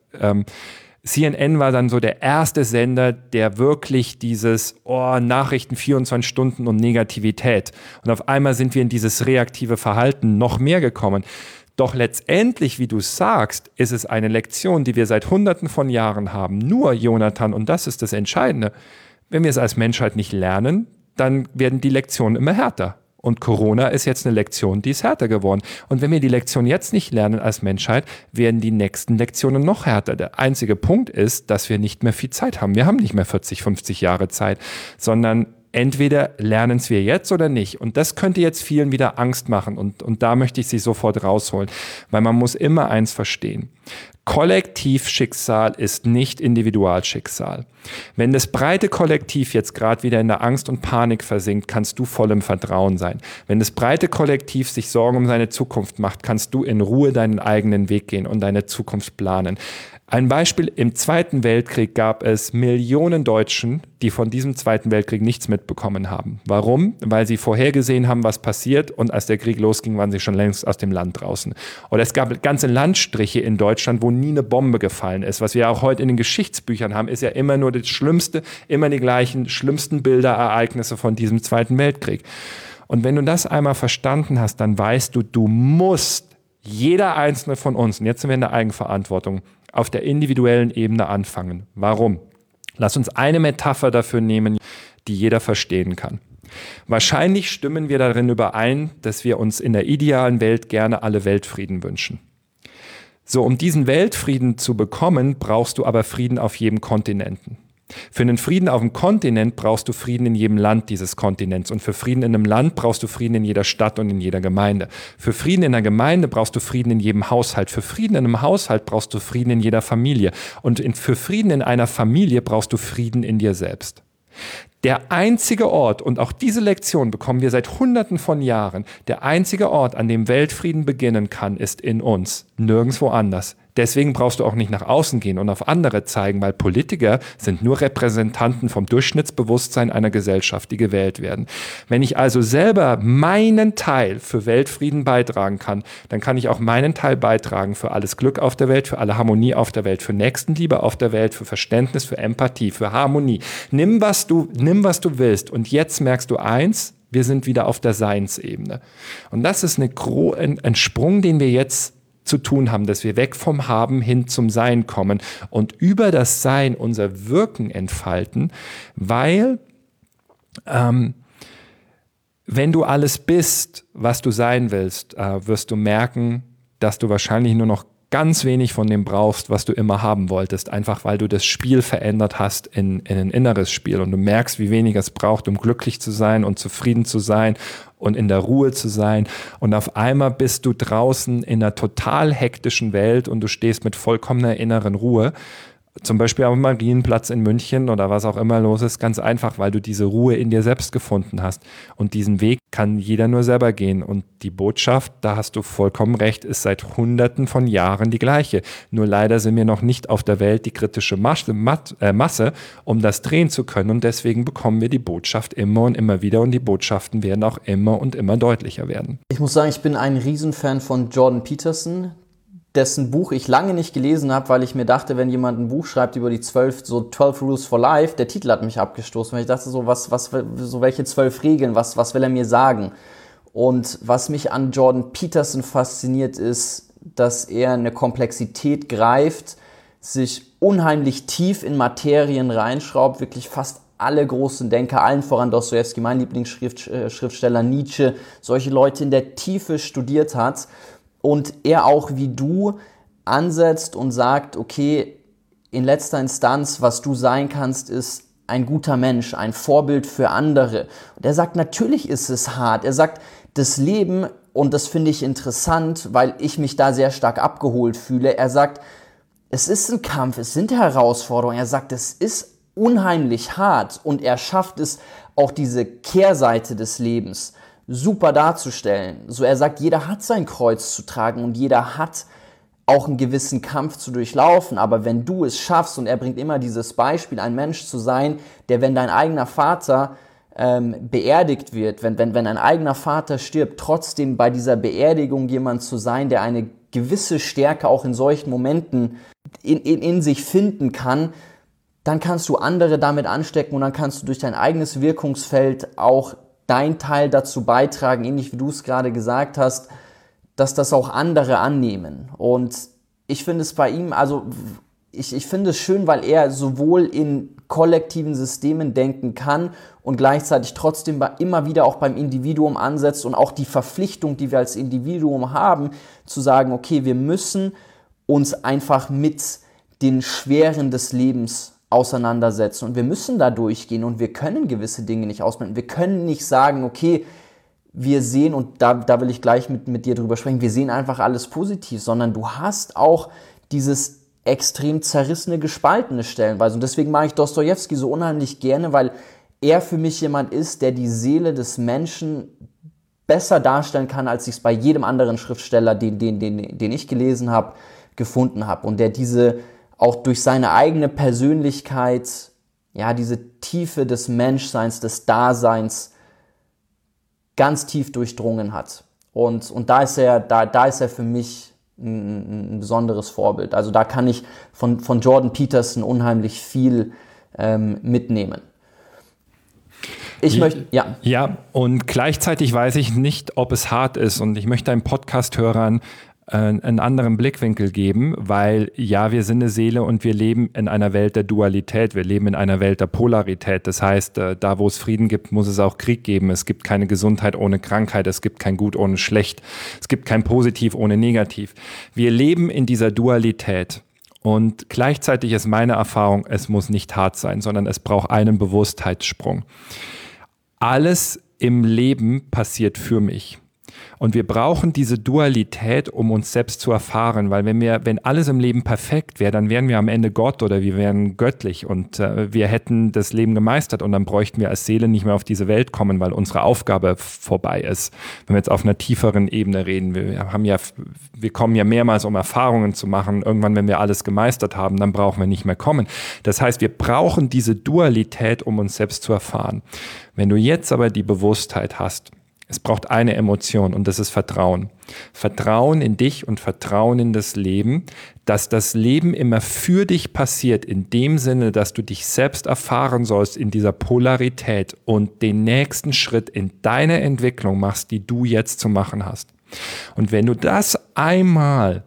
CNN war dann so der erste Sender, der wirklich dieses Nachrichten 24 Stunden und Negativität. Und auf einmal sind wir in dieses reaktive Verhalten noch mehr gekommen. Doch letztendlich, wie du sagst, ist es eine Lektion, die wir seit Hunderten von Jahren haben. Nur, Jonathan, und das ist das Entscheidende, wenn wir es als Menschheit nicht lernen, dann werden die Lektionen immer härter. Und Corona ist jetzt eine Lektion, die ist härter geworden. Und wenn wir die Lektion jetzt nicht lernen als Menschheit, werden die nächsten Lektionen noch härter. Der einzige Punkt ist, dass wir nicht mehr viel Zeit haben. Wir haben nicht mehr 40, 50 Jahre Zeit, sondern entweder lernen es wir jetzt oder nicht. Und das könnte jetzt vielen wieder Angst machen. Und da möchte ich sie sofort rausholen. Weil man muss immer eins verstehen. Kollektivschicksal ist nicht Individualschicksal. Wenn das breite Kollektiv jetzt gerade wieder in der Angst und Panik versinkt, kannst du voll im Vertrauen sein. Wenn das breite Kollektiv sich Sorgen um seine Zukunft macht, kannst du in Ruhe deinen eigenen Weg gehen und deine Zukunft planen. Ein Beispiel: Im Zweiten Weltkrieg gab es Millionen Deutschen, die von diesem Zweiten Weltkrieg nichts mitbekommen haben. Warum? Weil sie vorhergesehen haben, was passiert, und als der Krieg losging, waren sie schon längst aus dem Land draußen. Oder es gab ganze Landstriche in Deutschland, wo nie eine Bombe gefallen ist. Was wir auch heute in den Geschichtsbüchern haben, ist ja immer nur das Schlimmste, immer die gleichen schlimmsten Bilder, Ereignisse von diesem Zweiten Weltkrieg. Und wenn du das einmal verstanden hast, dann weißt du, du musst, jeder einzelne von uns, und jetzt sind wir in der Eigenverantwortung, auf der individuellen Ebene anfangen. Warum? Lass uns eine Metapher dafür nehmen, die jeder verstehen kann. Wahrscheinlich stimmen wir darin überein, dass wir uns in der idealen Welt gerne alle Weltfrieden wünschen. So, um diesen Weltfrieden zu bekommen, brauchst du aber Frieden auf jedem Kontinenten. Für einen Frieden auf dem Kontinent brauchst du Frieden in jedem Land dieses Kontinents. Und für Frieden in einem Land brauchst du Frieden in jeder Stadt und in jeder Gemeinde. Für Frieden in einer Gemeinde brauchst du Frieden in jedem Haushalt. Für Frieden in einem Haushalt brauchst du Frieden in jeder Familie. Und für Frieden in einer Familie brauchst du Frieden in dir selbst. Der einzige Ort, und auch diese Lektion bekommen wir seit Hunderten von Jahren, der einzige Ort, an dem Weltfrieden beginnen kann, ist in uns, nirgendwo anders. Deswegen brauchst du auch nicht nach außen gehen und auf andere zeigen, weil Politiker sind nur Repräsentanten vom Durchschnittsbewusstsein einer Gesellschaft, die gewählt werden. Wenn ich also selber meinen Teil für Weltfrieden beitragen kann, dann kann ich auch meinen Teil beitragen für alles Glück auf der Welt, für alle Harmonie auf der Welt, für Nächstenliebe auf der Welt, für Verständnis, für Empathie, für Harmonie. Nimm, was du willst. Und jetzt merkst du eins: wir sind wieder auf der Seinsebene. Und das ist ein Sprung, den wir jetzt zu tun haben, dass wir weg vom Haben hin zum Sein kommen und über das Sein unser Wirken entfalten, weil wenn du alles bist, was du sein willst, wirst du merken, dass du wahrscheinlich nur noch ganz wenig von dem brauchst, was du immer haben wolltest, einfach weil du das Spiel verändert hast in ein inneres Spiel und du merkst, wie wenig es braucht, um glücklich zu sein und zufrieden zu sein und in der Ruhe zu sein, und auf einmal bist du draußen in einer total hektischen Welt und du stehst mit vollkommener inneren Ruhe, zum Beispiel am Marienplatz in München oder was auch immer los ist, ganz einfach, weil du diese Ruhe in dir selbst gefunden hast. Und diesen Weg kann jeder nur selber gehen. Und die Botschaft, da hast du vollkommen recht, ist seit Hunderten von Jahren die gleiche. Nur leider sind wir noch nicht auf der Welt die kritische Masse, um das drehen zu können. Und deswegen bekommen wir die Botschaft immer und immer wieder, und die Botschaften werden auch immer und immer deutlicher werden. Ich muss sagen, ich bin ein Riesenfan von Jordan Peterson, dessen Buch ich lange nicht gelesen habe, weil ich mir dachte, wenn jemand ein Buch schreibt über die 12 Rules for Life, der Titel hat mich abgestoßen, weil ich dachte so, welche 12 Regeln, was will er mir sagen? Und was mich an Jordan Peterson fasziniert ist, dass er eine Komplexität greift, sich unheimlich tief in Materien reinschraubt, wirklich fast alle großen Denker, allen voran Dostojewski, mein Lieblingsschriftsteller Nietzsche, solche Leute in der Tiefe studiert hat und er auch wie du ansetzt und sagt, okay, in letzter Instanz, was du sein kannst, ist ein guter Mensch, ein Vorbild für andere. Und er sagt, natürlich ist es hart. Er sagt, das Leben, und das finde ich interessant, weil ich mich da sehr stark abgeholt fühle, er sagt, es ist ein Kampf, es sind Herausforderungen. Er sagt, es ist unheimlich hart und er schafft es, auch diese Kehrseite des Lebens super darzustellen. So, er sagt, jeder hat sein Kreuz zu tragen und jeder hat auch einen gewissen Kampf zu durchlaufen, aber wenn du es schaffst, und er bringt immer dieses Beispiel, ein Mensch zu sein, der, wenn dein eigener Vater beerdigt wird, wenn ein eigener Vater stirbt, trotzdem bei dieser Beerdigung jemand zu sein, der eine gewisse Stärke auch in solchen Momenten in sich finden kann, dann kannst du andere damit anstecken und dann kannst du durch dein eigenes Wirkungsfeld auch dein Teil dazu beitragen, ähnlich wie du es gerade gesagt hast, dass das auch andere annehmen. Und ich finde es bei ihm, also ich finde es schön, weil er sowohl in kollektiven Systemen denken kann und gleichzeitig trotzdem immer wieder auch beim Individuum ansetzt und auch die Verpflichtung, die wir als Individuum haben, zu sagen, okay, wir müssen uns einfach mit den Schweren des Lebens auseinandersetzen und wir müssen da durchgehen und wir können gewisse Dinge nicht ausblenden. Wir können nicht sagen, okay, wir sehen, und da will ich gleich mit dir drüber sprechen, wir sehen einfach alles positiv, sondern du hast auch dieses extrem zerrissene, gespaltene stellenweise. Und deswegen mag ich Dostojewski so unheimlich gerne, weil er für mich jemand ist, der die Seele des Menschen besser darstellen kann, als ich es bei jedem anderen Schriftsteller, den ich gelesen habe, gefunden habe. Und der diese auch durch seine eigene Persönlichkeit, ja, diese Tiefe des Menschseins, des Daseins ganz tief durchdrungen hat. Und da ist er für mich ein besonderes Vorbild. Also da kann ich von Jordan Peterson unheimlich viel mitnehmen. Ja, und gleichzeitig weiß ich nicht, ob es hart ist. Und ich möchte deinen Podcast-Hörern einen anderen Blickwinkel geben, weil ja, wir sind eine Seele und wir leben in einer Welt der Dualität, wir leben in einer Welt der Polarität. Das heißt, da wo es Frieden gibt, muss es auch Krieg geben. Es gibt keine Gesundheit ohne Krankheit, es gibt kein Gut ohne Schlecht, es gibt kein Positiv ohne Negativ. Wir leben in dieser Dualität. Und gleichzeitig ist meine Erfahrung, es muss nicht hart sein, sondern es braucht einen Bewusstheitssprung. Alles im Leben passiert für mich. Und wir brauchen diese Dualität, um uns selbst zu erfahren, weil wenn alles im Leben perfekt wäre, dann wären wir am Ende Gott oder wir wären göttlich und wir hätten das Leben gemeistert und dann bräuchten wir als Seele nicht mehr auf diese Welt kommen, weil unsere Aufgabe vorbei ist. Wenn wir jetzt auf einer tieferen Ebene reden, wir kommen ja mehrmals, um Erfahrungen zu machen. Irgendwann, wenn wir alles gemeistert haben, dann brauchen wir nicht mehr kommen. Das heißt, wir brauchen diese Dualität, um uns selbst zu erfahren. Wenn du jetzt aber die Bewusstheit hast, es braucht eine Emotion und das ist Vertrauen. Vertrauen in dich und Vertrauen in das Leben, dass das Leben immer für dich passiert, in dem Sinne, dass du dich selbst erfahren sollst in dieser Polarität und den nächsten Schritt in deiner Entwicklung machst, die du jetzt zu machen hast. Und wenn du das einmal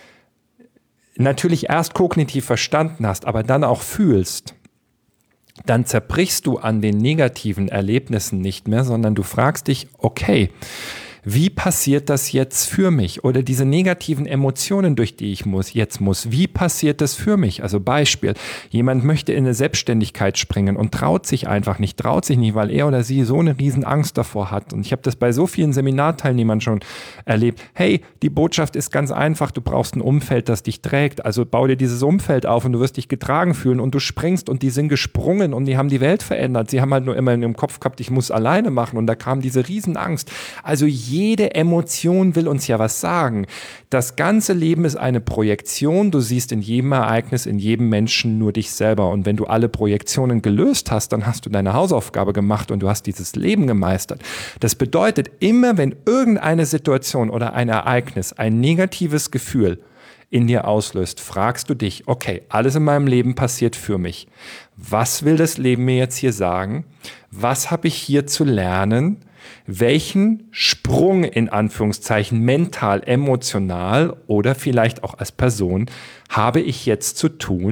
natürlich erst kognitiv verstanden hast, aber dann auch fühlst, dann zerbrichst du an den negativen Erlebnissen nicht mehr, sondern du fragst dich, okay, wie passiert das jetzt für mich? Oder diese negativen Emotionen, durch die ich jetzt muss, wie passiert das für mich? Also Beispiel, jemand möchte in eine Selbstständigkeit springen und traut sich nicht, weil er oder sie so eine riesen Angst davor hat. Und ich habe das bei so vielen Seminarteilnehmern schon erlebt. Hey, die Botschaft ist ganz einfach, du brauchst ein Umfeld, das dich trägt. Also bau dir dieses Umfeld auf und du wirst dich getragen fühlen und du springst und die sind gesprungen und die haben die Welt verändert. Sie haben halt nur immer in ihrem Kopf gehabt, ich muss alleine machen und da kam diese Riesenangst. Also jede Emotion will uns ja was sagen. Das ganze Leben ist eine Projektion. Du siehst in jedem Ereignis, in jedem Menschen nur dich selber. Und wenn du alle Projektionen gelöst hast, dann hast du deine Hausaufgabe gemacht und du hast dieses Leben gemeistert. Das bedeutet, immer wenn irgendeine Situation oder ein Ereignis ein negatives Gefühl in dir auslöst, fragst du dich, okay, alles in meinem Leben passiert für mich. Was will das Leben mir jetzt hier sagen? Was habe ich hier zu lernen? Welchen Sprung in Anführungszeichen mental, emotional oder vielleicht auch als Person habe ich jetzt zu tun,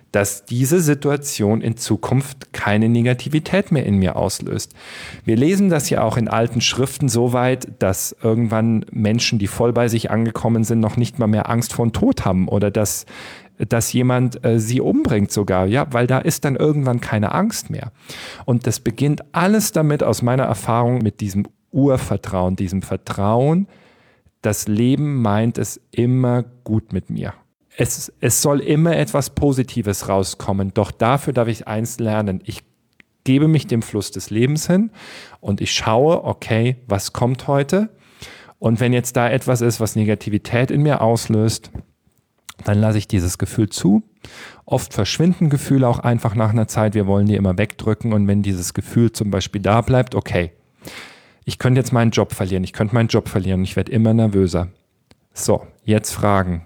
dass diese Situation in Zukunft keine Negativität mehr in mir auslöst. Wir lesen das ja auch in alten Schriften so weit, dass irgendwann Menschen, die voll bei sich angekommen sind, noch nicht mal mehr Angst vor dem Tod haben oder dass jemand sie umbringt sogar, ja, weil da ist dann irgendwann keine Angst mehr. Und das beginnt alles damit aus meiner Erfahrung mit diesem Urvertrauen, diesem Vertrauen, das Leben meint es immer gut mit mir. Es soll immer etwas Positives rauskommen, doch dafür darf ich eins lernen. Ich gebe mich dem Fluss des Lebens hin und ich schaue, okay, was kommt heute? Und wenn jetzt da etwas ist, was Negativität in mir auslöst, dann lasse ich dieses Gefühl zu. Oft verschwinden Gefühle auch einfach nach einer Zeit. Wir wollen die immer wegdrücken und wenn dieses Gefühl zum Beispiel da bleibt, okay, ich könnte jetzt meinen Job verlieren, ich werde immer nervöser. So, jetzt Fragen.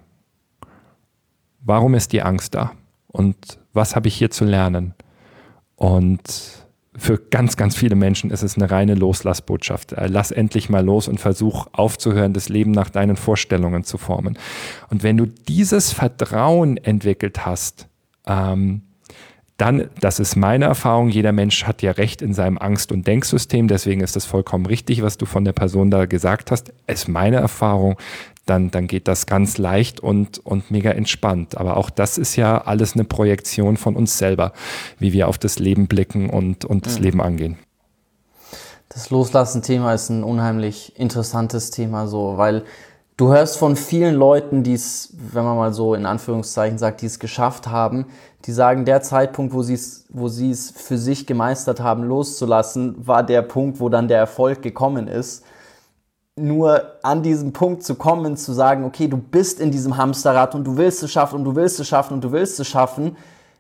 Warum ist die Angst da? Und was habe ich hier zu lernen? Und für ganz, ganz viele Menschen ist es eine reine Loslassbotschaft. Lass endlich mal los und versuch aufzuhören, das Leben nach deinen Vorstellungen zu formen. Und wenn du dieses Vertrauen entwickelt hast, dann, das ist meine Erfahrung, jeder Mensch hat ja Recht in seinem Angst- und Denksystem, deswegen ist es vollkommen richtig, was du von der Person da gesagt hast, ist meine Erfahrung, dann geht das ganz leicht und mega entspannt. Aber auch das ist ja alles eine Projektion von uns selber, wie wir auf das Leben blicken und das Leben angehen. Das Loslassen-Thema ist ein unheimlich interessantes Thema, so, weil du hörst von vielen Leuten, die es, wenn man mal so in Anführungszeichen sagt, die es geschafft haben, die sagen, der Zeitpunkt, wo sie es für sich gemeistert haben, loszulassen, war der Punkt, wo dann der Erfolg gekommen ist. Nur an diesen Punkt zu kommen, zu sagen, okay, du bist in diesem Hamsterrad und du willst es schaffen und du willst es schaffen und du willst es schaffen,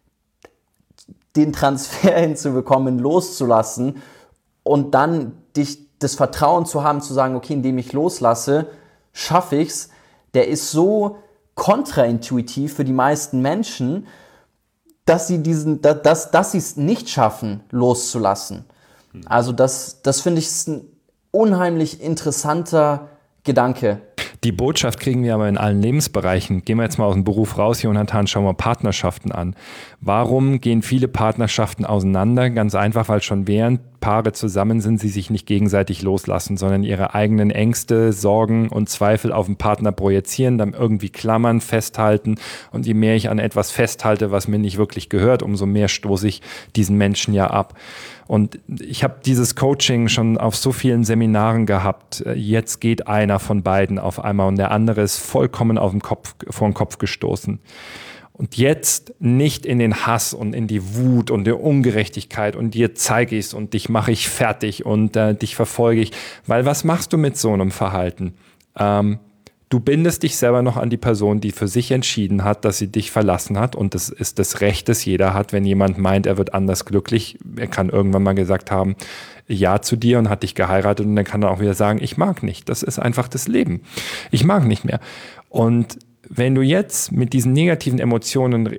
den Transfer hinzubekommen, loszulassen und dann das Vertrauen zu haben, zu sagen, okay, indem ich loslasse, schaffe ich's, der ist so kontraintuitiv für die meisten Menschen, dass sie es nicht schaffen, loszulassen. Also das finde ich ist ein unheimlich interessanter Gedanke. Die Botschaft kriegen wir aber in allen Lebensbereichen. Gehen wir jetzt mal aus dem Beruf raus, Jonathan, schauen wir Partnerschaften an. Warum gehen viele Partnerschaften auseinander? Ganz einfach, weil schon während Paare zusammen sind, sie sich nicht gegenseitig loslassen, sondern ihre eigenen Ängste, Sorgen und Zweifel auf den Partner projizieren, dann irgendwie klammern, festhalten. Und je mehr ich an etwas festhalte, was mir nicht wirklich gehört, umso mehr stoße ich diesen Menschen ja ab. Und ich habe dieses Coaching schon auf so vielen Seminaren gehabt. Jetzt geht einer von beiden auf einmal und der andere ist vollkommen vor den Kopf gestoßen. Und jetzt nicht in den Hass und in die Wut und die Ungerechtigkeit und dir zeige ich es und dich mache ich fertig und dich verfolge ich. Weil was machst du mit so einem Verhalten? Du bindest dich selber noch an die Person, die für sich entschieden hat, dass sie dich verlassen hat. Und das ist das Recht, das jeder hat, wenn jemand meint, er wird anders glücklich. Er kann irgendwann mal gesagt haben, ja zu dir und hat dich geheiratet und dann kann er auch wieder sagen, ich mag nicht. Das ist einfach das Leben. Ich mag nicht mehr. Und wenn du jetzt mit diesen negativen Emotionen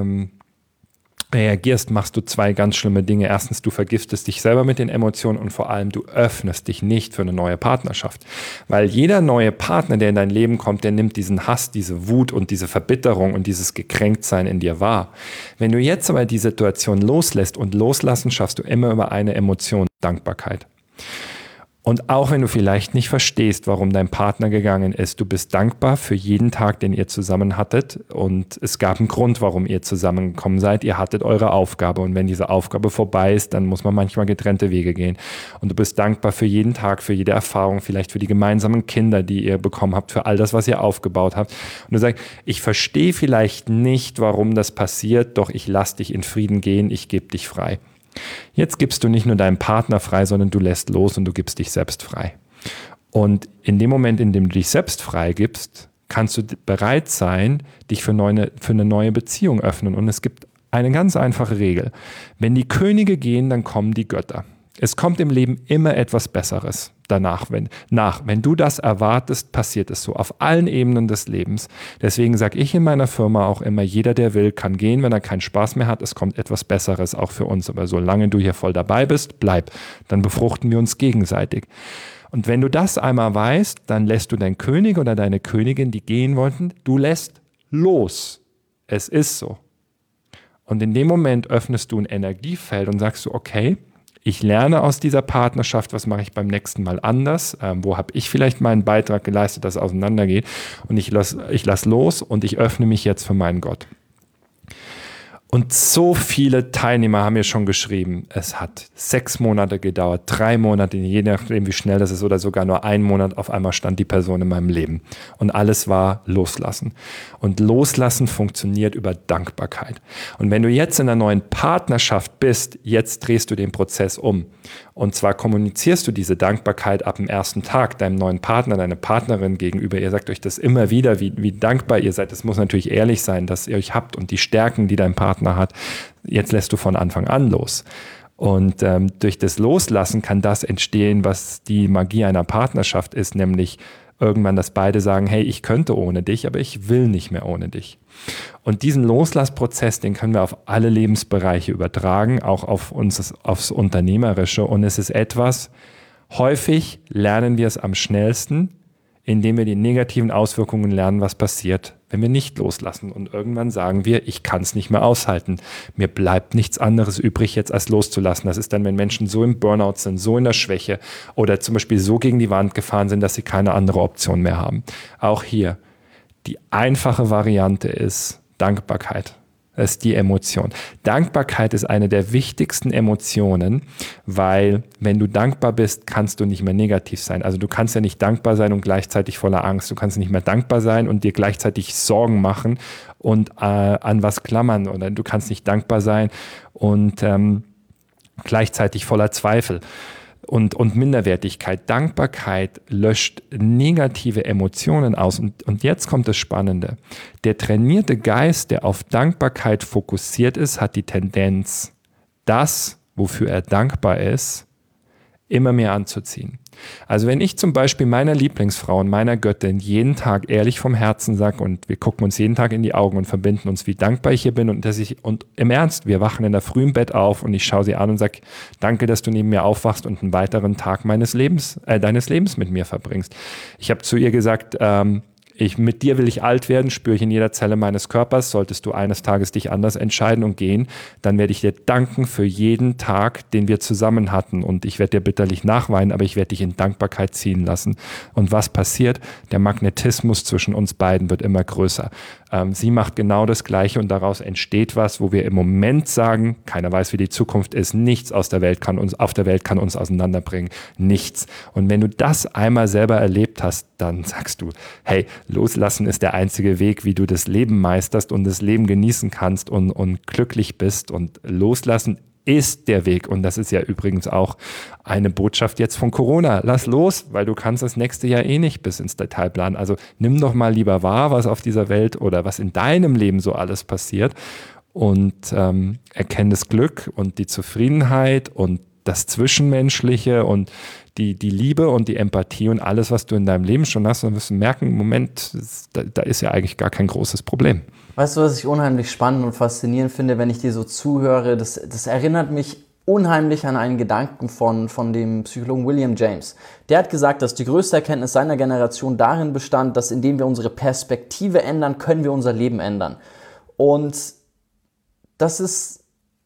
reagierst, machst du zwei ganz schlimme Dinge. Erstens, du vergiftest dich selber mit den Emotionen und vor allem, du öffnest dich nicht für eine neue Partnerschaft. Weil jeder neue Partner, der in dein Leben kommt, der nimmt diesen Hass, diese Wut und diese Verbitterung und dieses Gekränktsein in dir wahr. Wenn du jetzt aber die Situation loslässt und loslassen, schaffst du immer über eine Emotion, Dankbarkeit. Und auch wenn du vielleicht nicht verstehst, warum dein Partner gegangen ist, du bist dankbar für jeden Tag, den ihr zusammen hattet. Und es gab einen Grund, warum ihr zusammengekommen seid. Ihr hattet eure Aufgabe. Und wenn diese Aufgabe vorbei ist, dann muss man manchmal getrennte Wege gehen. Und du bist dankbar für jeden Tag, für jede Erfahrung, vielleicht für die gemeinsamen Kinder, die ihr bekommen habt, für all das, was ihr aufgebaut habt. Und du sagst, ich verstehe vielleicht nicht, warum das passiert, doch ich lasse dich in Frieden gehen, ich gebe dich frei. Jetzt gibst du nicht nur deinen Partner frei, sondern du lässt los und du gibst dich selbst frei. Und in dem Moment, in dem du dich selbst frei gibst, kannst du bereit sein, dich für eine neue Beziehung öffnen. Und es gibt eine ganz einfache Regel. Wenn die Könige gehen, dann kommen die Götter. Es kommt im Leben immer etwas Besseres danach. Wenn du das erwartest, passiert es so auf allen Ebenen des Lebens. Deswegen sage ich in meiner Firma auch immer, jeder, der will, kann gehen, wenn er keinen Spaß mehr hat. Es kommt etwas Besseres auch für uns. Aber solange du hier voll dabei bist, bleib. Dann befruchten wir uns gegenseitig. Und wenn du das einmal weißt, dann lässt du deinen König oder deine Königin, die gehen wollten, du lässt los. Es ist so. Und in dem Moment öffnest du ein Energiefeld und sagst du, okay, ich lerne aus dieser Partnerschaft, was mache ich beim nächsten Mal anders, wo habe ich vielleicht meinen Beitrag geleistet, dass es auseinandergeht, und ich lass los und ich öffne mich jetzt für meinen Gott. Und so viele Teilnehmer haben mir schon geschrieben, es hat 6 Monate gedauert, 3 Monate, je nachdem wie schnell das ist, oder sogar nur 1 Monat, auf einmal stand die Person in meinem Leben. Und alles war loslassen. Und loslassen funktioniert über Dankbarkeit. Und wenn du jetzt in einer neuen Partnerschaft bist, jetzt drehst du den Prozess um. Und zwar kommunizierst du diese Dankbarkeit ab dem ersten Tag deinem neuen Partner, deiner Partnerin gegenüber. Ihr sagt euch das immer wieder, wie dankbar ihr seid. Es muss natürlich ehrlich sein, dass ihr euch habt und die Stärken, die dein Partner hat. Jetzt lässt du von Anfang an los. Und durch das Loslassen kann das entstehen, was die Magie einer Partnerschaft ist, nämlich irgendwann, dass beide sagen, hey, ich könnte ohne dich, aber ich will nicht mehr ohne dich. Und diesen Loslassprozess, den können wir auf alle Lebensbereiche übertragen, auch aufs Unternehmerische. Und es ist etwas, häufig lernen wir es am schnellsten, indem wir die negativen Auswirkungen lernen, was passiert, wenn wir nicht loslassen. Und irgendwann sagen wir, ich kann es nicht mehr aushalten. Mir bleibt nichts anderes übrig, jetzt als loszulassen. Das ist dann, wenn Menschen so im Burnout sind, so in der Schwäche oder zum Beispiel so gegen die Wand gefahren sind, dass sie keine andere Option mehr haben. Auch hier, die einfache Variante ist Dankbarkeit. Das ist die Emotion. Dankbarkeit ist eine der wichtigsten Emotionen, weil wenn du dankbar bist, kannst du nicht mehr negativ sein. Also du kannst ja nicht dankbar sein und gleichzeitig voller Angst. Du kannst nicht mehr dankbar sein und dir gleichzeitig Sorgen machen und an was klammern. Oder du kannst nicht dankbar sein und gleichzeitig voller Zweifel und Minderwertigkeit. Dankbarkeit löscht negative Emotionen aus. Und jetzt kommt das Spannende. Der trainierte Geist, der auf Dankbarkeit fokussiert ist, hat die Tendenz, das, wofür er dankbar ist, immer mehr anzuziehen. Also wenn ich zum Beispiel meiner Lieblingsfrau und meiner Göttin jeden Tag ehrlich vom Herzen sage und wir gucken uns jeden Tag in die Augen und verbinden uns, wie dankbar ich hier bin und im Ernst, wir wachen in der Früh im Bett auf und ich schaue sie an und sage, danke, dass du neben mir aufwachst und einen weiteren Tag deines Lebens mit mir verbringst. Ich habe zu ihr gesagt, mit dir will ich alt werden, spüre ich in jeder Zelle meines Körpers. Solltest du eines Tages dich anders entscheiden und gehen, dann werde ich dir danken für jeden Tag, den wir zusammen hatten. Und ich werde dir bitterlich nachweinen, aber ich werde dich in Dankbarkeit ziehen lassen. Und was passiert? Der Magnetismus zwischen uns beiden wird immer größer. Sie macht genau das Gleiche und daraus entsteht was, wo wir im Moment sagen, keiner weiß, wie die Zukunft ist, nichts auf der Welt kann uns auseinanderbringen, nichts. Und wenn du das einmal selber erlebt hast, dann sagst du, hey, loslassen ist der einzige Weg, wie du das Leben meisterst und das Leben genießen kannst und glücklich bist. Und loslassen ist der Weg. Und das ist ja übrigens auch eine Botschaft jetzt von Corona. Lass los, weil du kannst das nächste Jahr eh nicht bis ins Detail planen. Also nimm doch mal lieber wahr, was auf dieser Welt oder was in deinem Leben so alles passiert und erkenn das Glück und die Zufriedenheit und das Zwischenmenschliche und die Liebe und die Empathie und alles, was du in deinem Leben schon hast. Und dann wirst du merken, Moment, da ist ja eigentlich gar kein großes Problem. Weißt du, was ich unheimlich spannend und faszinierend finde, wenn ich dir so zuhöre? Das erinnert mich unheimlich an einen Gedanken von dem Psychologen William James. Der hat gesagt, dass die größte Erkenntnis seiner Generation darin bestand, dass indem wir unsere Perspektive ändern, können wir unser Leben ändern. Und das ist,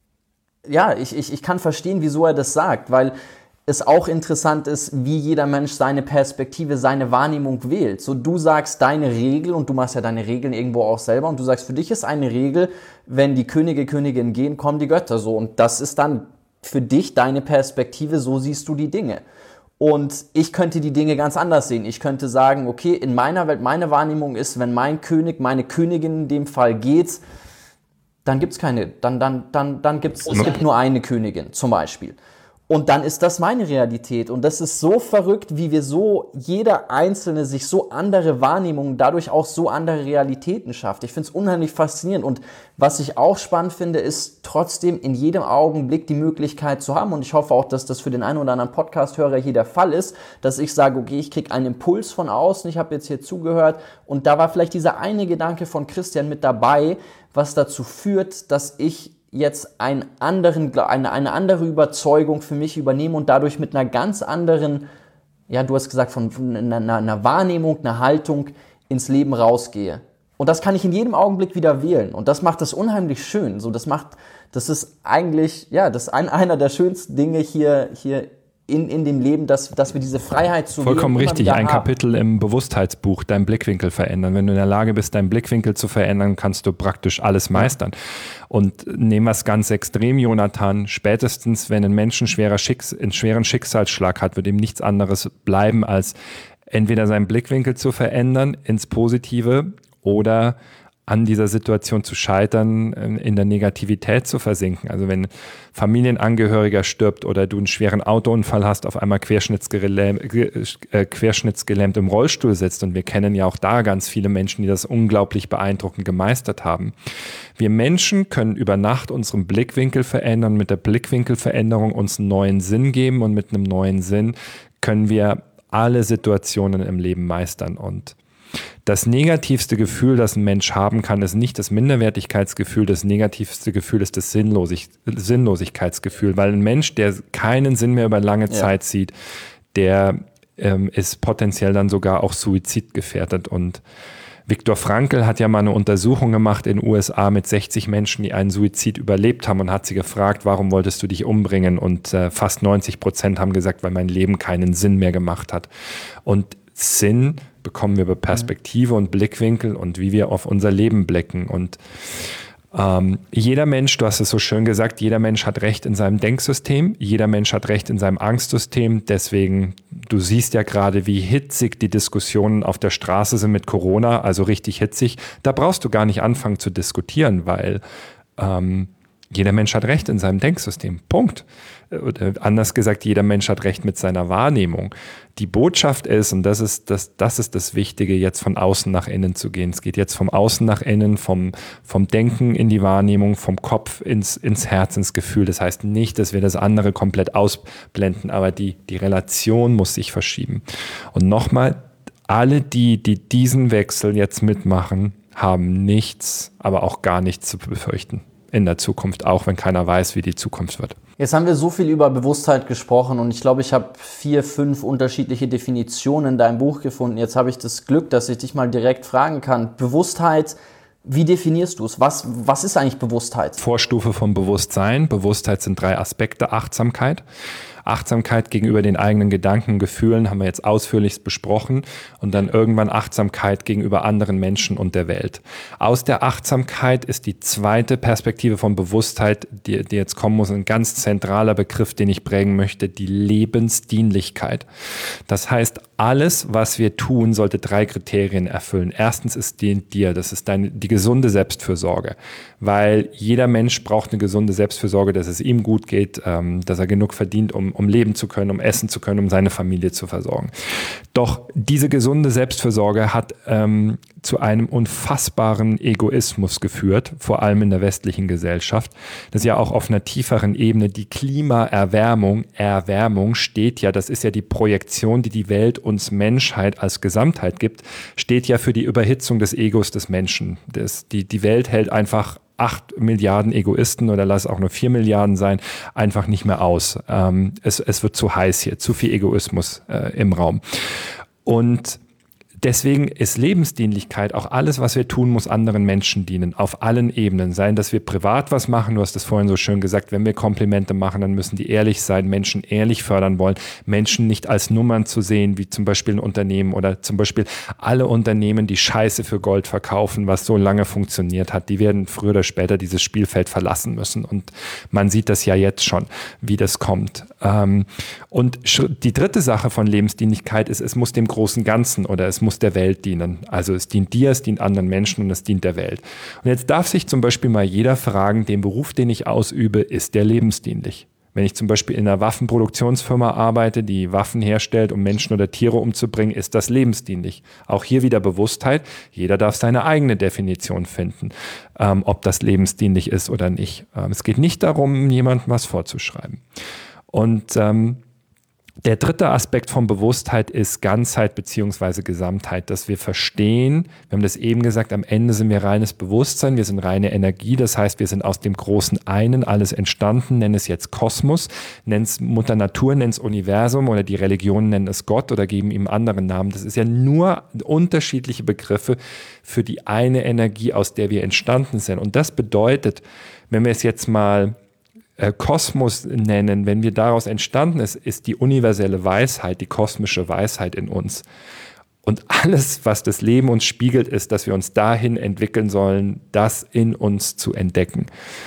ja, ich kann verstehen, wieso er das sagt, weil es auch interessant ist, wie jeder Mensch seine Perspektive, seine Wahrnehmung wählt. So, du sagst deine Regel und du machst ja deine Regeln irgendwo auch selber und du sagst, für dich ist eine Regel, wenn die Königinnen gehen, kommen die Götter so und das ist dann für dich deine Perspektive, so siehst du die Dinge. Und ich könnte die Dinge ganz anders sehen. Ich könnte sagen, okay, in meiner Welt, meine Wahrnehmung ist, wenn mein König, meine Königin in dem Fall geht, dann gibt's keine, es gibt nur eine Königin zum Beispiel. Und dann ist das meine Realität. Und das ist so verrückt, wie wir so, jeder Einzelne sich so andere Wahrnehmungen, dadurch auch so andere Realitäten schafft. Ich finde es unheimlich faszinierend. Und was ich auch spannend finde, ist trotzdem in jedem Augenblick die Möglichkeit zu haben. Und ich hoffe auch, dass das für den einen oder anderen Podcast-Hörer hier der Fall ist, dass ich sage, okay, ich kriege einen Impuls von außen, ich habe jetzt hier zugehört. Und da war vielleicht dieser eine Gedanke von Christian mit dabei, was dazu führt, dass ich jetzt eine andere Überzeugung für mich übernehme und dadurch mit einer ganz anderen, ja, du hast gesagt, von einer Wahrnehmung, einer Haltung ins Leben rausgehe. Und das kann ich in jedem Augenblick wieder wählen. Und das macht das unheimlich schön. So, das ist eigentlich, ja, das ist einer der schönsten Dinge hier in dem Leben, dass wir diese Freiheit zu Vollkommen richtig. Ein haben. Kapitel im Bewusstheitsbuch, deinen Blickwinkel verändern. Wenn du in der Lage bist, deinen Blickwinkel zu verändern, kannst du praktisch alles meistern. Und nehmen wir es ganz extrem, Jonathan, spätestens, wenn ein Mensch einen schweren Schicksalsschlag hat, wird ihm nichts anderes bleiben, als entweder seinen Blickwinkel zu verändern ins Positive oder an dieser Situation zu scheitern, in der Negativität zu versinken. Also wenn ein Familienangehöriger stirbt oder du einen schweren Autounfall hast, auf einmal querschnittsgelähmt im Rollstuhl sitzt, und wir kennen ja auch da ganz viele Menschen, die das unglaublich beeindruckend gemeistert haben. Wir Menschen können über Nacht unseren Blickwinkel verändern, mit der Blickwinkelveränderung uns einen neuen Sinn geben, und mit einem neuen Sinn können wir alle Situationen im Leben meistern. Und das negativste Gefühl, das ein Mensch haben kann, ist nicht das Minderwertigkeitsgefühl. Das negativste Gefühl ist das Sinnlosigkeitsgefühl, weil ein Mensch, der keinen Sinn mehr über lange Zeit sieht, der ist potenziell dann sogar auch suizidgefährdet. Und Viktor Frankl hat ja mal eine Untersuchung gemacht in den USA mit 60 Menschen, die einen Suizid überlebt haben, und hat sie gefragt, warum wolltest du dich umbringen? Und fast 90% haben gesagt, weil mein Leben keinen Sinn mehr gemacht hat. Und Sinn bekommen wir über Perspektive und Blickwinkel und wie wir auf unser Leben blicken. Und jeder Mensch, du hast es so schön gesagt, jeder Mensch hat Recht in seinem Denksystem, jeder Mensch hat Recht in seinem Angstsystem. Deswegen, du siehst ja gerade, wie hitzig die Diskussionen auf der Straße sind mit Corona, also richtig hitzig. Da brauchst du gar nicht anfangen zu diskutieren, weil jeder Mensch hat Recht in seinem Denksystem. Punkt. Anders gesagt, jeder Mensch hat Recht mit seiner Wahrnehmung. Die Botschaft ist, und das ist das Wichtige, jetzt von außen nach innen zu gehen. Es geht jetzt vom Außen nach innen, vom Denken in die Wahrnehmung, vom Kopf ins Herz, ins Gefühl. Das heißt nicht, dass wir das andere komplett ausblenden, aber die Relation muss sich verschieben. Und nochmal, alle, die diesen Wechsel jetzt mitmachen, haben nichts, aber auch gar nichts zu befürchten in der Zukunft, auch wenn keiner weiß, wie die Zukunft wird. Jetzt haben wir so viel über Bewusstheit gesprochen, und ich glaube, ich habe 4, 5 unterschiedliche Definitionen in deinem Buch gefunden. Jetzt habe ich das Glück, dass ich dich mal direkt fragen kann. Bewusstheit, wie definierst du es? Was ist eigentlich Bewusstheit? Vorstufe vom Bewusstsein. Bewusstheit sind 3 Aspekte. Achtsamkeit gegenüber den eigenen Gedanken, Gefühlen haben wir jetzt ausführlichst besprochen, und dann irgendwann Achtsamkeit gegenüber anderen Menschen und der Welt. Aus der Achtsamkeit ist die zweite Perspektive von Bewusstheit, die jetzt kommen muss, ein ganz zentraler Begriff, den ich prägen möchte, die Lebensdienlichkeit. Das heißt, alles, was wir tun, sollte 3 Kriterien erfüllen. Erstens, es dient dir, das ist die gesunde Selbstfürsorge, weil jeder Mensch braucht eine gesunde Selbstfürsorge, dass es ihm gut geht, dass er genug verdient, um leben zu können, um essen zu können, um seine Familie zu versorgen. Doch diese gesunde Selbstfürsorge hat zu einem unfassbaren Egoismus geführt, vor allem in der westlichen Gesellschaft. Das ist ja auch auf einer tieferen Ebene. Die Klimaerwärmung, steht ja, das ist ja die Projektion, die Welt uns Menschheit als Gesamtheit gibt, steht ja für die Überhitzung des Egos des Menschen. Die Welt hält einfach 8 Milliarden Egoisten, oder lass auch nur 4 Milliarden sein, einfach nicht mehr aus. Es wird zu heiß hier, zu viel Egoismus im Raum. Und deswegen ist Lebensdienlichkeit auch alles, was wir tun, muss anderen Menschen dienen, auf allen Ebenen. Seien, dass wir privat was machen, du hast es vorhin so schön gesagt, wenn wir Komplimente machen, dann müssen die ehrlich sein, Menschen ehrlich fördern wollen, Menschen nicht als Nummern zu sehen, wie zum Beispiel ein Unternehmen oder zum Beispiel alle Unternehmen, die Scheiße für Gold verkaufen, was so lange funktioniert hat, die werden früher oder später dieses Spielfeld verlassen müssen, und man sieht das ja jetzt schon, wie das kommt. Und die dritte Sache von Lebensdienlichkeit ist, es muss dem großen Ganzen oder es muss der Welt dienen. Also es dient dir, es dient anderen Menschen und es dient der Welt. Und jetzt darf sich zum Beispiel mal jeder fragen, den Beruf, den ich ausübe, ist der lebensdienlich? Wenn ich zum Beispiel in einer Waffenproduktionsfirma arbeite, die Waffen herstellt, um Menschen oder Tiere umzubringen, ist das lebensdienlich. Auch hier wieder Bewusstheit. Jeder darf seine eigene Definition finden, ob das lebensdienlich ist oder nicht. Es geht nicht darum, jemandem was vorzuschreiben. Und Der dritte Aspekt von Bewusstheit ist Ganzheit bzw. Gesamtheit, dass wir verstehen, wir haben das eben gesagt, am Ende sind wir reines Bewusstsein, wir sind reine Energie, das heißt, wir sind aus dem großen Einen alles entstanden, nenn es jetzt Kosmos, nenn es Mutter Natur, nenn es Universum oder die Religionen nennen es Gott oder geben ihm anderen Namen. Das ist ja nur unterschiedliche Begriffe für die eine Energie, aus der wir entstanden sind. Und das bedeutet, wenn wir es jetzt mal Kosmos nennen, wenn wir daraus entstanden ist die universelle Weisheit, die kosmische Weisheit in uns. Und alles, was das Leben uns spiegelt, ist, dass wir uns dahin entwickeln sollen, das in uns zu entdecken.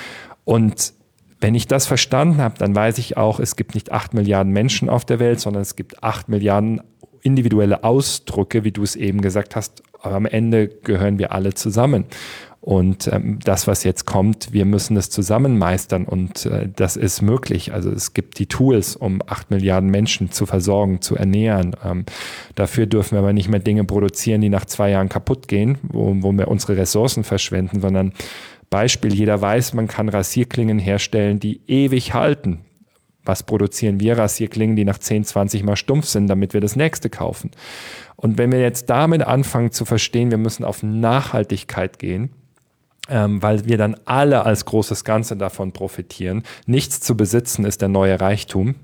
Und wenn ich das verstanden habe, dann weiß ich auch, es gibt nicht 8 Milliarden Menschen auf der Welt, sondern es gibt 8 Milliarden individuelle Ausdrücke, wie du es eben gesagt hast. Aber am Ende gehören wir alle zusammen. Und das, was jetzt kommt, wir müssen es zusammen meistern und das ist möglich. Also es gibt die Tools, um 8 Milliarden Menschen zu versorgen, zu ernähren. Dafür dürfen wir aber nicht mehr Dinge produzieren, die nach 2 Jahren kaputt gehen, wo wir unsere Ressourcen verschwenden, sondern Beispiel, jeder weiß, man kann Rasierklingen herstellen, die ewig halten. Was produzieren wir? Rasierklingen, die nach 10, 20 Mal stumpf sind, damit wir das nächste kaufen. Und wenn wir jetzt damit anfangen zu verstehen, wir müssen auf Nachhaltigkeit gehen, weil wir dann alle als großes Ganze davon profitieren. Nichts zu besitzen ist der neue Reichtum,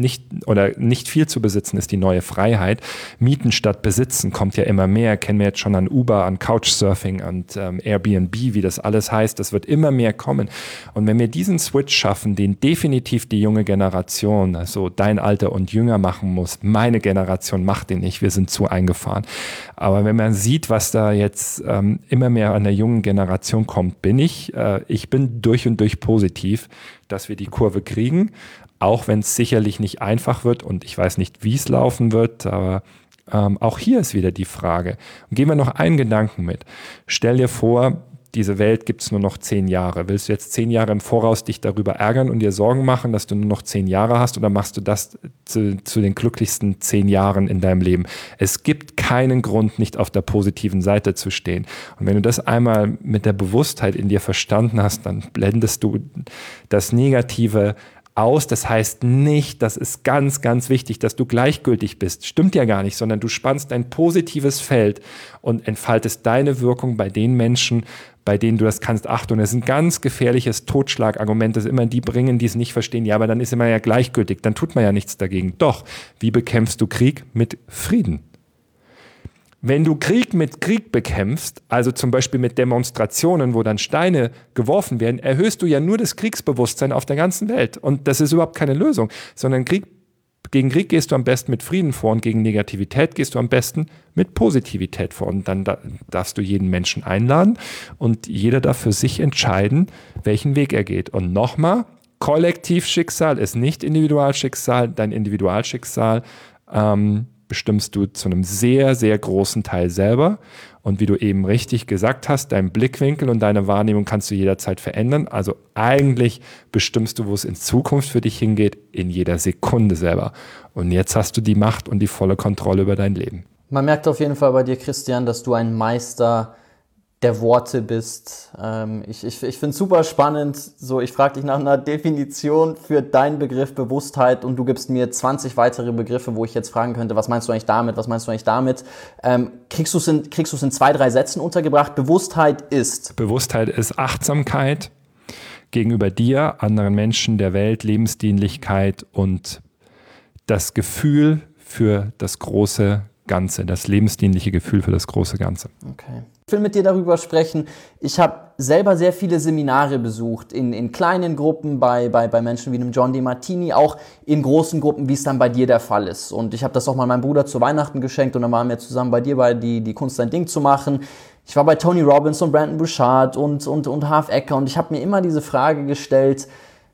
nicht viel zu besitzen ist die neue Freiheit. Mieten statt Besitzen kommt ja immer mehr, kennen wir jetzt schon an Uber, an Couchsurfing, an Airbnb, wie das alles heißt, das wird immer mehr kommen. Und wenn wir diesen Switch schaffen, den definitiv die junge Generation, also dein Alter und jünger machen muss, meine Generation macht den nicht, wir sind zu eingefahren. Aber wenn man sieht, was da jetzt immer mehr an der jungen Generation kommt, bin ich bin durch und durch positiv, dass wir die Kurve kriegen, auch wenn es sicherlich nicht einfach wird und ich weiß nicht, wie es laufen wird, aber auch hier ist wieder die Frage. Und gehen wir noch einen Gedanken mit. Stell dir vor, diese Welt gibt es nur noch 10 Jahre. Willst du jetzt 10 Jahre im Voraus dich darüber ärgern und dir Sorgen machen, dass du nur noch 10 Jahre hast oder machst du das zu den glücklichsten 10 Jahren in deinem Leben? Es gibt keinen Grund, nicht auf der positiven Seite zu stehen. Und wenn du das einmal mit der Bewusstheit in dir verstanden hast, dann blendest du das Negative aus. Das heißt nicht, das ist ganz, ganz wichtig, dass du gleichgültig bist. Stimmt ja gar nicht, sondern du spannst ein positives Feld und entfaltest deine Wirkung bei den Menschen, bei denen du das kannst. Achtung, das ist ein ganz gefährliches Totschlagargument, das immer die bringen, die es nicht verstehen. Ja, aber dann ist man ja gleichgültig, dann tut man ja nichts dagegen. Doch, wie bekämpfst du Krieg? Mit Frieden. Wenn du Krieg mit Krieg bekämpfst, also zum Beispiel mit Demonstrationen, wo dann Steine geworfen werden, erhöhst du ja nur das Kriegsbewusstsein auf der ganzen Welt. Und das ist überhaupt keine Lösung, sondern gegen Krieg gehst du am besten mit Frieden vor und gegen Negativität gehst du am besten mit Positivität vor. Und dann darfst du jeden Menschen einladen und jeder darf für sich entscheiden, welchen Weg er geht. Und nochmal, Kollektivschicksal ist nicht Individualschicksal. Dein Individualschicksal bestimmst du zu einem sehr, sehr großen Teil selber. Und wie du eben richtig gesagt hast, dein Blickwinkel und deine Wahrnehmung kannst du jederzeit verändern. Also eigentlich bestimmst du, wo es in Zukunft für dich hingeht, in jeder Sekunde selber. Und jetzt hast du die Macht und die volle Kontrolle über dein Leben. Man merkt auf jeden Fall bei dir, Christian, dass du ein Meister der Worte bist. Ich finde es super spannend. So, ich frage dich nach einer Definition für deinen Begriff Bewusstheit und du gibst mir 20 weitere Begriffe, wo ich jetzt fragen könnte, was meinst du eigentlich damit? Was meinst du eigentlich damit? Kriegst du es in 2, 3 Sätzen untergebracht? Bewusstheit ist Achtsamkeit gegenüber dir, anderen Menschen, der Welt, Lebensdienlichkeit und das Gefühl für das große Ganze, das lebensdienliche Gefühl für das große Ganze. Okay. Ich will mit dir darüber sprechen. Ich habe selber sehr viele Seminare besucht, in kleinen Gruppen bei Menschen wie einem John DeMartini, auch in großen Gruppen, wie es dann bei dir der Fall ist. Und ich habe das auch mal meinem Bruder zu Weihnachten geschenkt und dann waren wir zusammen bei dir die Kunst dein Ding zu machen. Ich war bei Tony Robbins und Brandon Burchard und Harv Eker und ich habe mir immer diese Frage gestellt,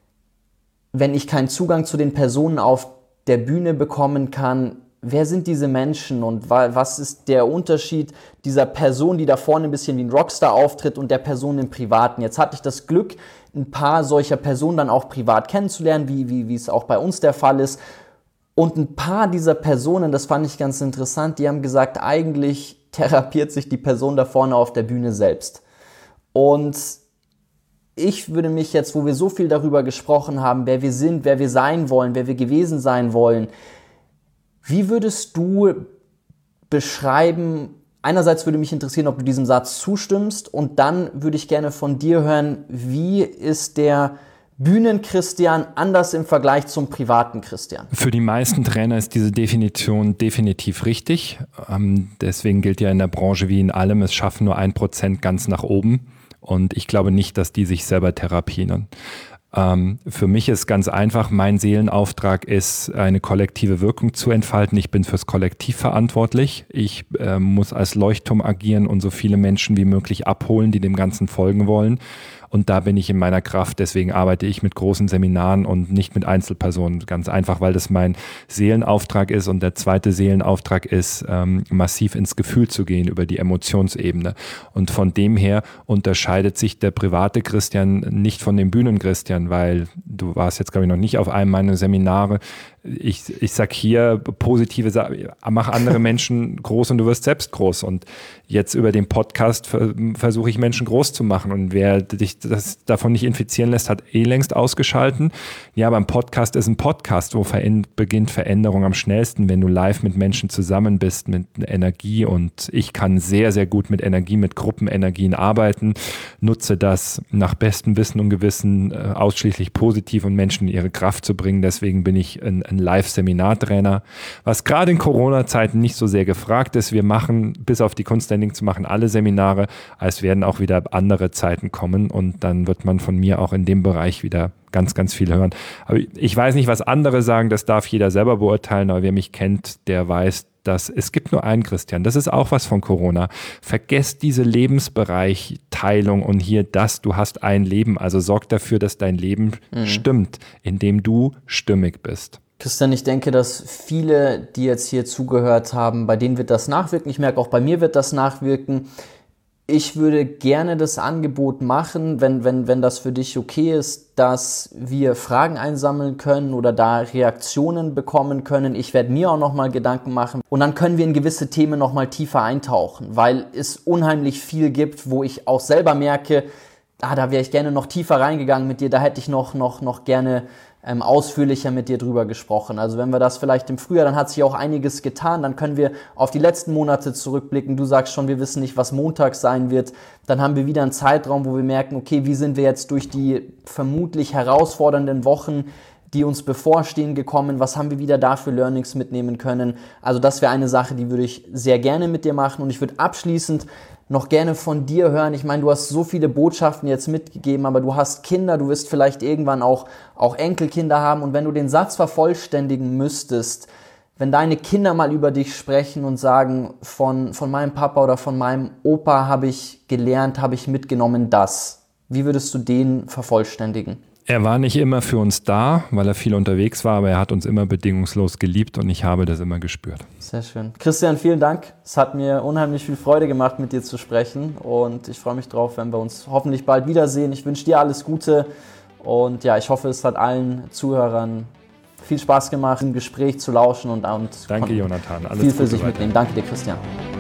wenn ich keinen Zugang zu den Personen auf der Bühne bekommen kann, wer sind diese Menschen und was ist der Unterschied dieser Person, die da vorne ein bisschen wie ein Rockstar auftritt und der Person im Privaten? Jetzt hatte ich das Glück, ein paar solcher Personen dann auch privat kennenzulernen, wie es auch bei uns der Fall ist. Und ein paar dieser Personen, das fand ich ganz interessant, die haben gesagt, eigentlich therapiert sich die Person da vorne auf der Bühne selbst. Und ich würde mich jetzt, wo wir so viel darüber gesprochen haben, wer wir sind, wer wir sein wollen, wer wir gewesen sein wollen, Wie würdest du beschreiben, einerseits würde mich interessieren, ob du diesem Satz zustimmst, und dann würde ich gerne von dir hören, wie ist der Bühnen-Christian anders im Vergleich zum privaten Christian? Für die meisten Trainer ist diese Definition definitiv richtig. Deswegen gilt ja in der Branche wie in allem, es schaffen nur 1% ganz nach oben. Und ich glaube nicht, dass die sich selber therapieren. Für mich ist ganz einfach, mein Seelenauftrag ist, eine kollektive Wirkung zu entfalten. Ich bin fürs Kollektiv verantwortlich. Ich muss als Leuchtturm agieren und so viele Menschen wie möglich abholen, die dem Ganzen folgen wollen. Und da bin ich in meiner Kraft. Deswegen arbeite ich mit großen Seminaren und nicht mit Einzelpersonen. Ganz einfach, weil das mein Seelenauftrag ist. Und der zweite Seelenauftrag ist, massiv ins Gefühl zu gehen über die Emotionsebene. Und von dem her unterscheidet sich der private Christian nicht von dem Bühnen-Christian, weil du warst jetzt, glaube ich, noch nicht auf einem meiner Seminare. Ich sag hier positive Sachen, mach andere Menschen groß und du wirst selbst groß. Und jetzt über den Podcast versuche ich Menschen groß zu machen. Und wer dich das davon nicht infizieren lässt, hat längst ausgeschalten. Ja, aber ein Podcast ist ein Podcast, wo beginnt Veränderung am schnellsten, wenn du live mit Menschen zusammen bist, mit Energie. Und ich kann sehr, sehr gut mit Energie, mit Gruppenenergien arbeiten, nutze das nach bestem Wissen und Gewissen ausschließlich positiv und Menschen in ihre Kraft zu bringen. Deswegen bin ich ein Live-Seminartrainer, was gerade in Corona-Zeiten nicht so sehr gefragt ist. Wir machen, bis auf die Kunstlanding zu machen, alle Seminare. Es werden auch wieder andere Zeiten kommen und dann wird man von mir auch in dem Bereich wieder ganz, ganz viel hören. Aber ich weiß nicht, was andere sagen, das darf jeder selber beurteilen, aber wer mich kennt, der weiß, dass es gibt nur einen Christian. Das ist auch was von Corona. Vergesst diese Lebensbereich-Teilung und hier du hast ein Leben. Also sorg dafür, dass dein Leben stimmt, indem du stimmig bist. Christian, ich denke, dass viele, die jetzt hier zugehört haben, bei denen wird das nachwirken. Ich merke, auch bei mir wird das nachwirken. Ich würde gerne das Angebot machen, wenn das für dich okay ist, dass wir Fragen einsammeln können oder da Reaktionen bekommen können. Ich werde mir auch nochmal Gedanken machen und dann können wir in gewisse Themen nochmal tiefer eintauchen, weil es unheimlich viel gibt, wo ich auch selber merke, da wäre ich gerne noch tiefer reingegangen mit dir, da hätte ich noch gerne ausführlicher mit dir drüber gesprochen. Also wenn wir das vielleicht im Frühjahr, dann hat sich auch einiges getan, dann können wir auf die letzten Monate zurückblicken. Du sagst schon, wir wissen nicht, was Montag sein wird. Dann haben wir wieder einen Zeitraum, wo wir merken, okay, wie sind wir jetzt durch die vermutlich herausfordernden Wochen, die uns bevorstehen, gekommen? Was haben wir wieder da für Learnings mitnehmen können? Also das wäre eine Sache, die würde ich sehr gerne mit dir machen und ich würde abschließend noch gerne von dir hören. Ich meine, du hast so viele Botschaften jetzt mitgegeben, aber du hast Kinder, du wirst vielleicht irgendwann auch Enkelkinder haben und wenn du den Satz vervollständigen müsstest, wenn deine Kinder mal über dich sprechen und sagen, von meinem Papa oder von meinem Opa habe ich gelernt, habe ich mitgenommen das. Wie würdest du den vervollständigen? Er war nicht immer für uns da, weil er viel unterwegs war, aber er hat uns immer bedingungslos geliebt und ich habe das immer gespürt. Sehr schön. Christian, vielen Dank. Es hat mir unheimlich viel Freude gemacht, mit dir zu sprechen und ich freue mich drauf, wenn wir uns hoffentlich bald wiedersehen. Ich wünsche dir alles Gute und ja, ich hoffe, es hat allen Zuhörern viel Spaß gemacht, im Gespräch zu lauschen und Danke, Jonathan. Alles viel für Gute sich weiter. mitnehmen. Danke dir, Christian.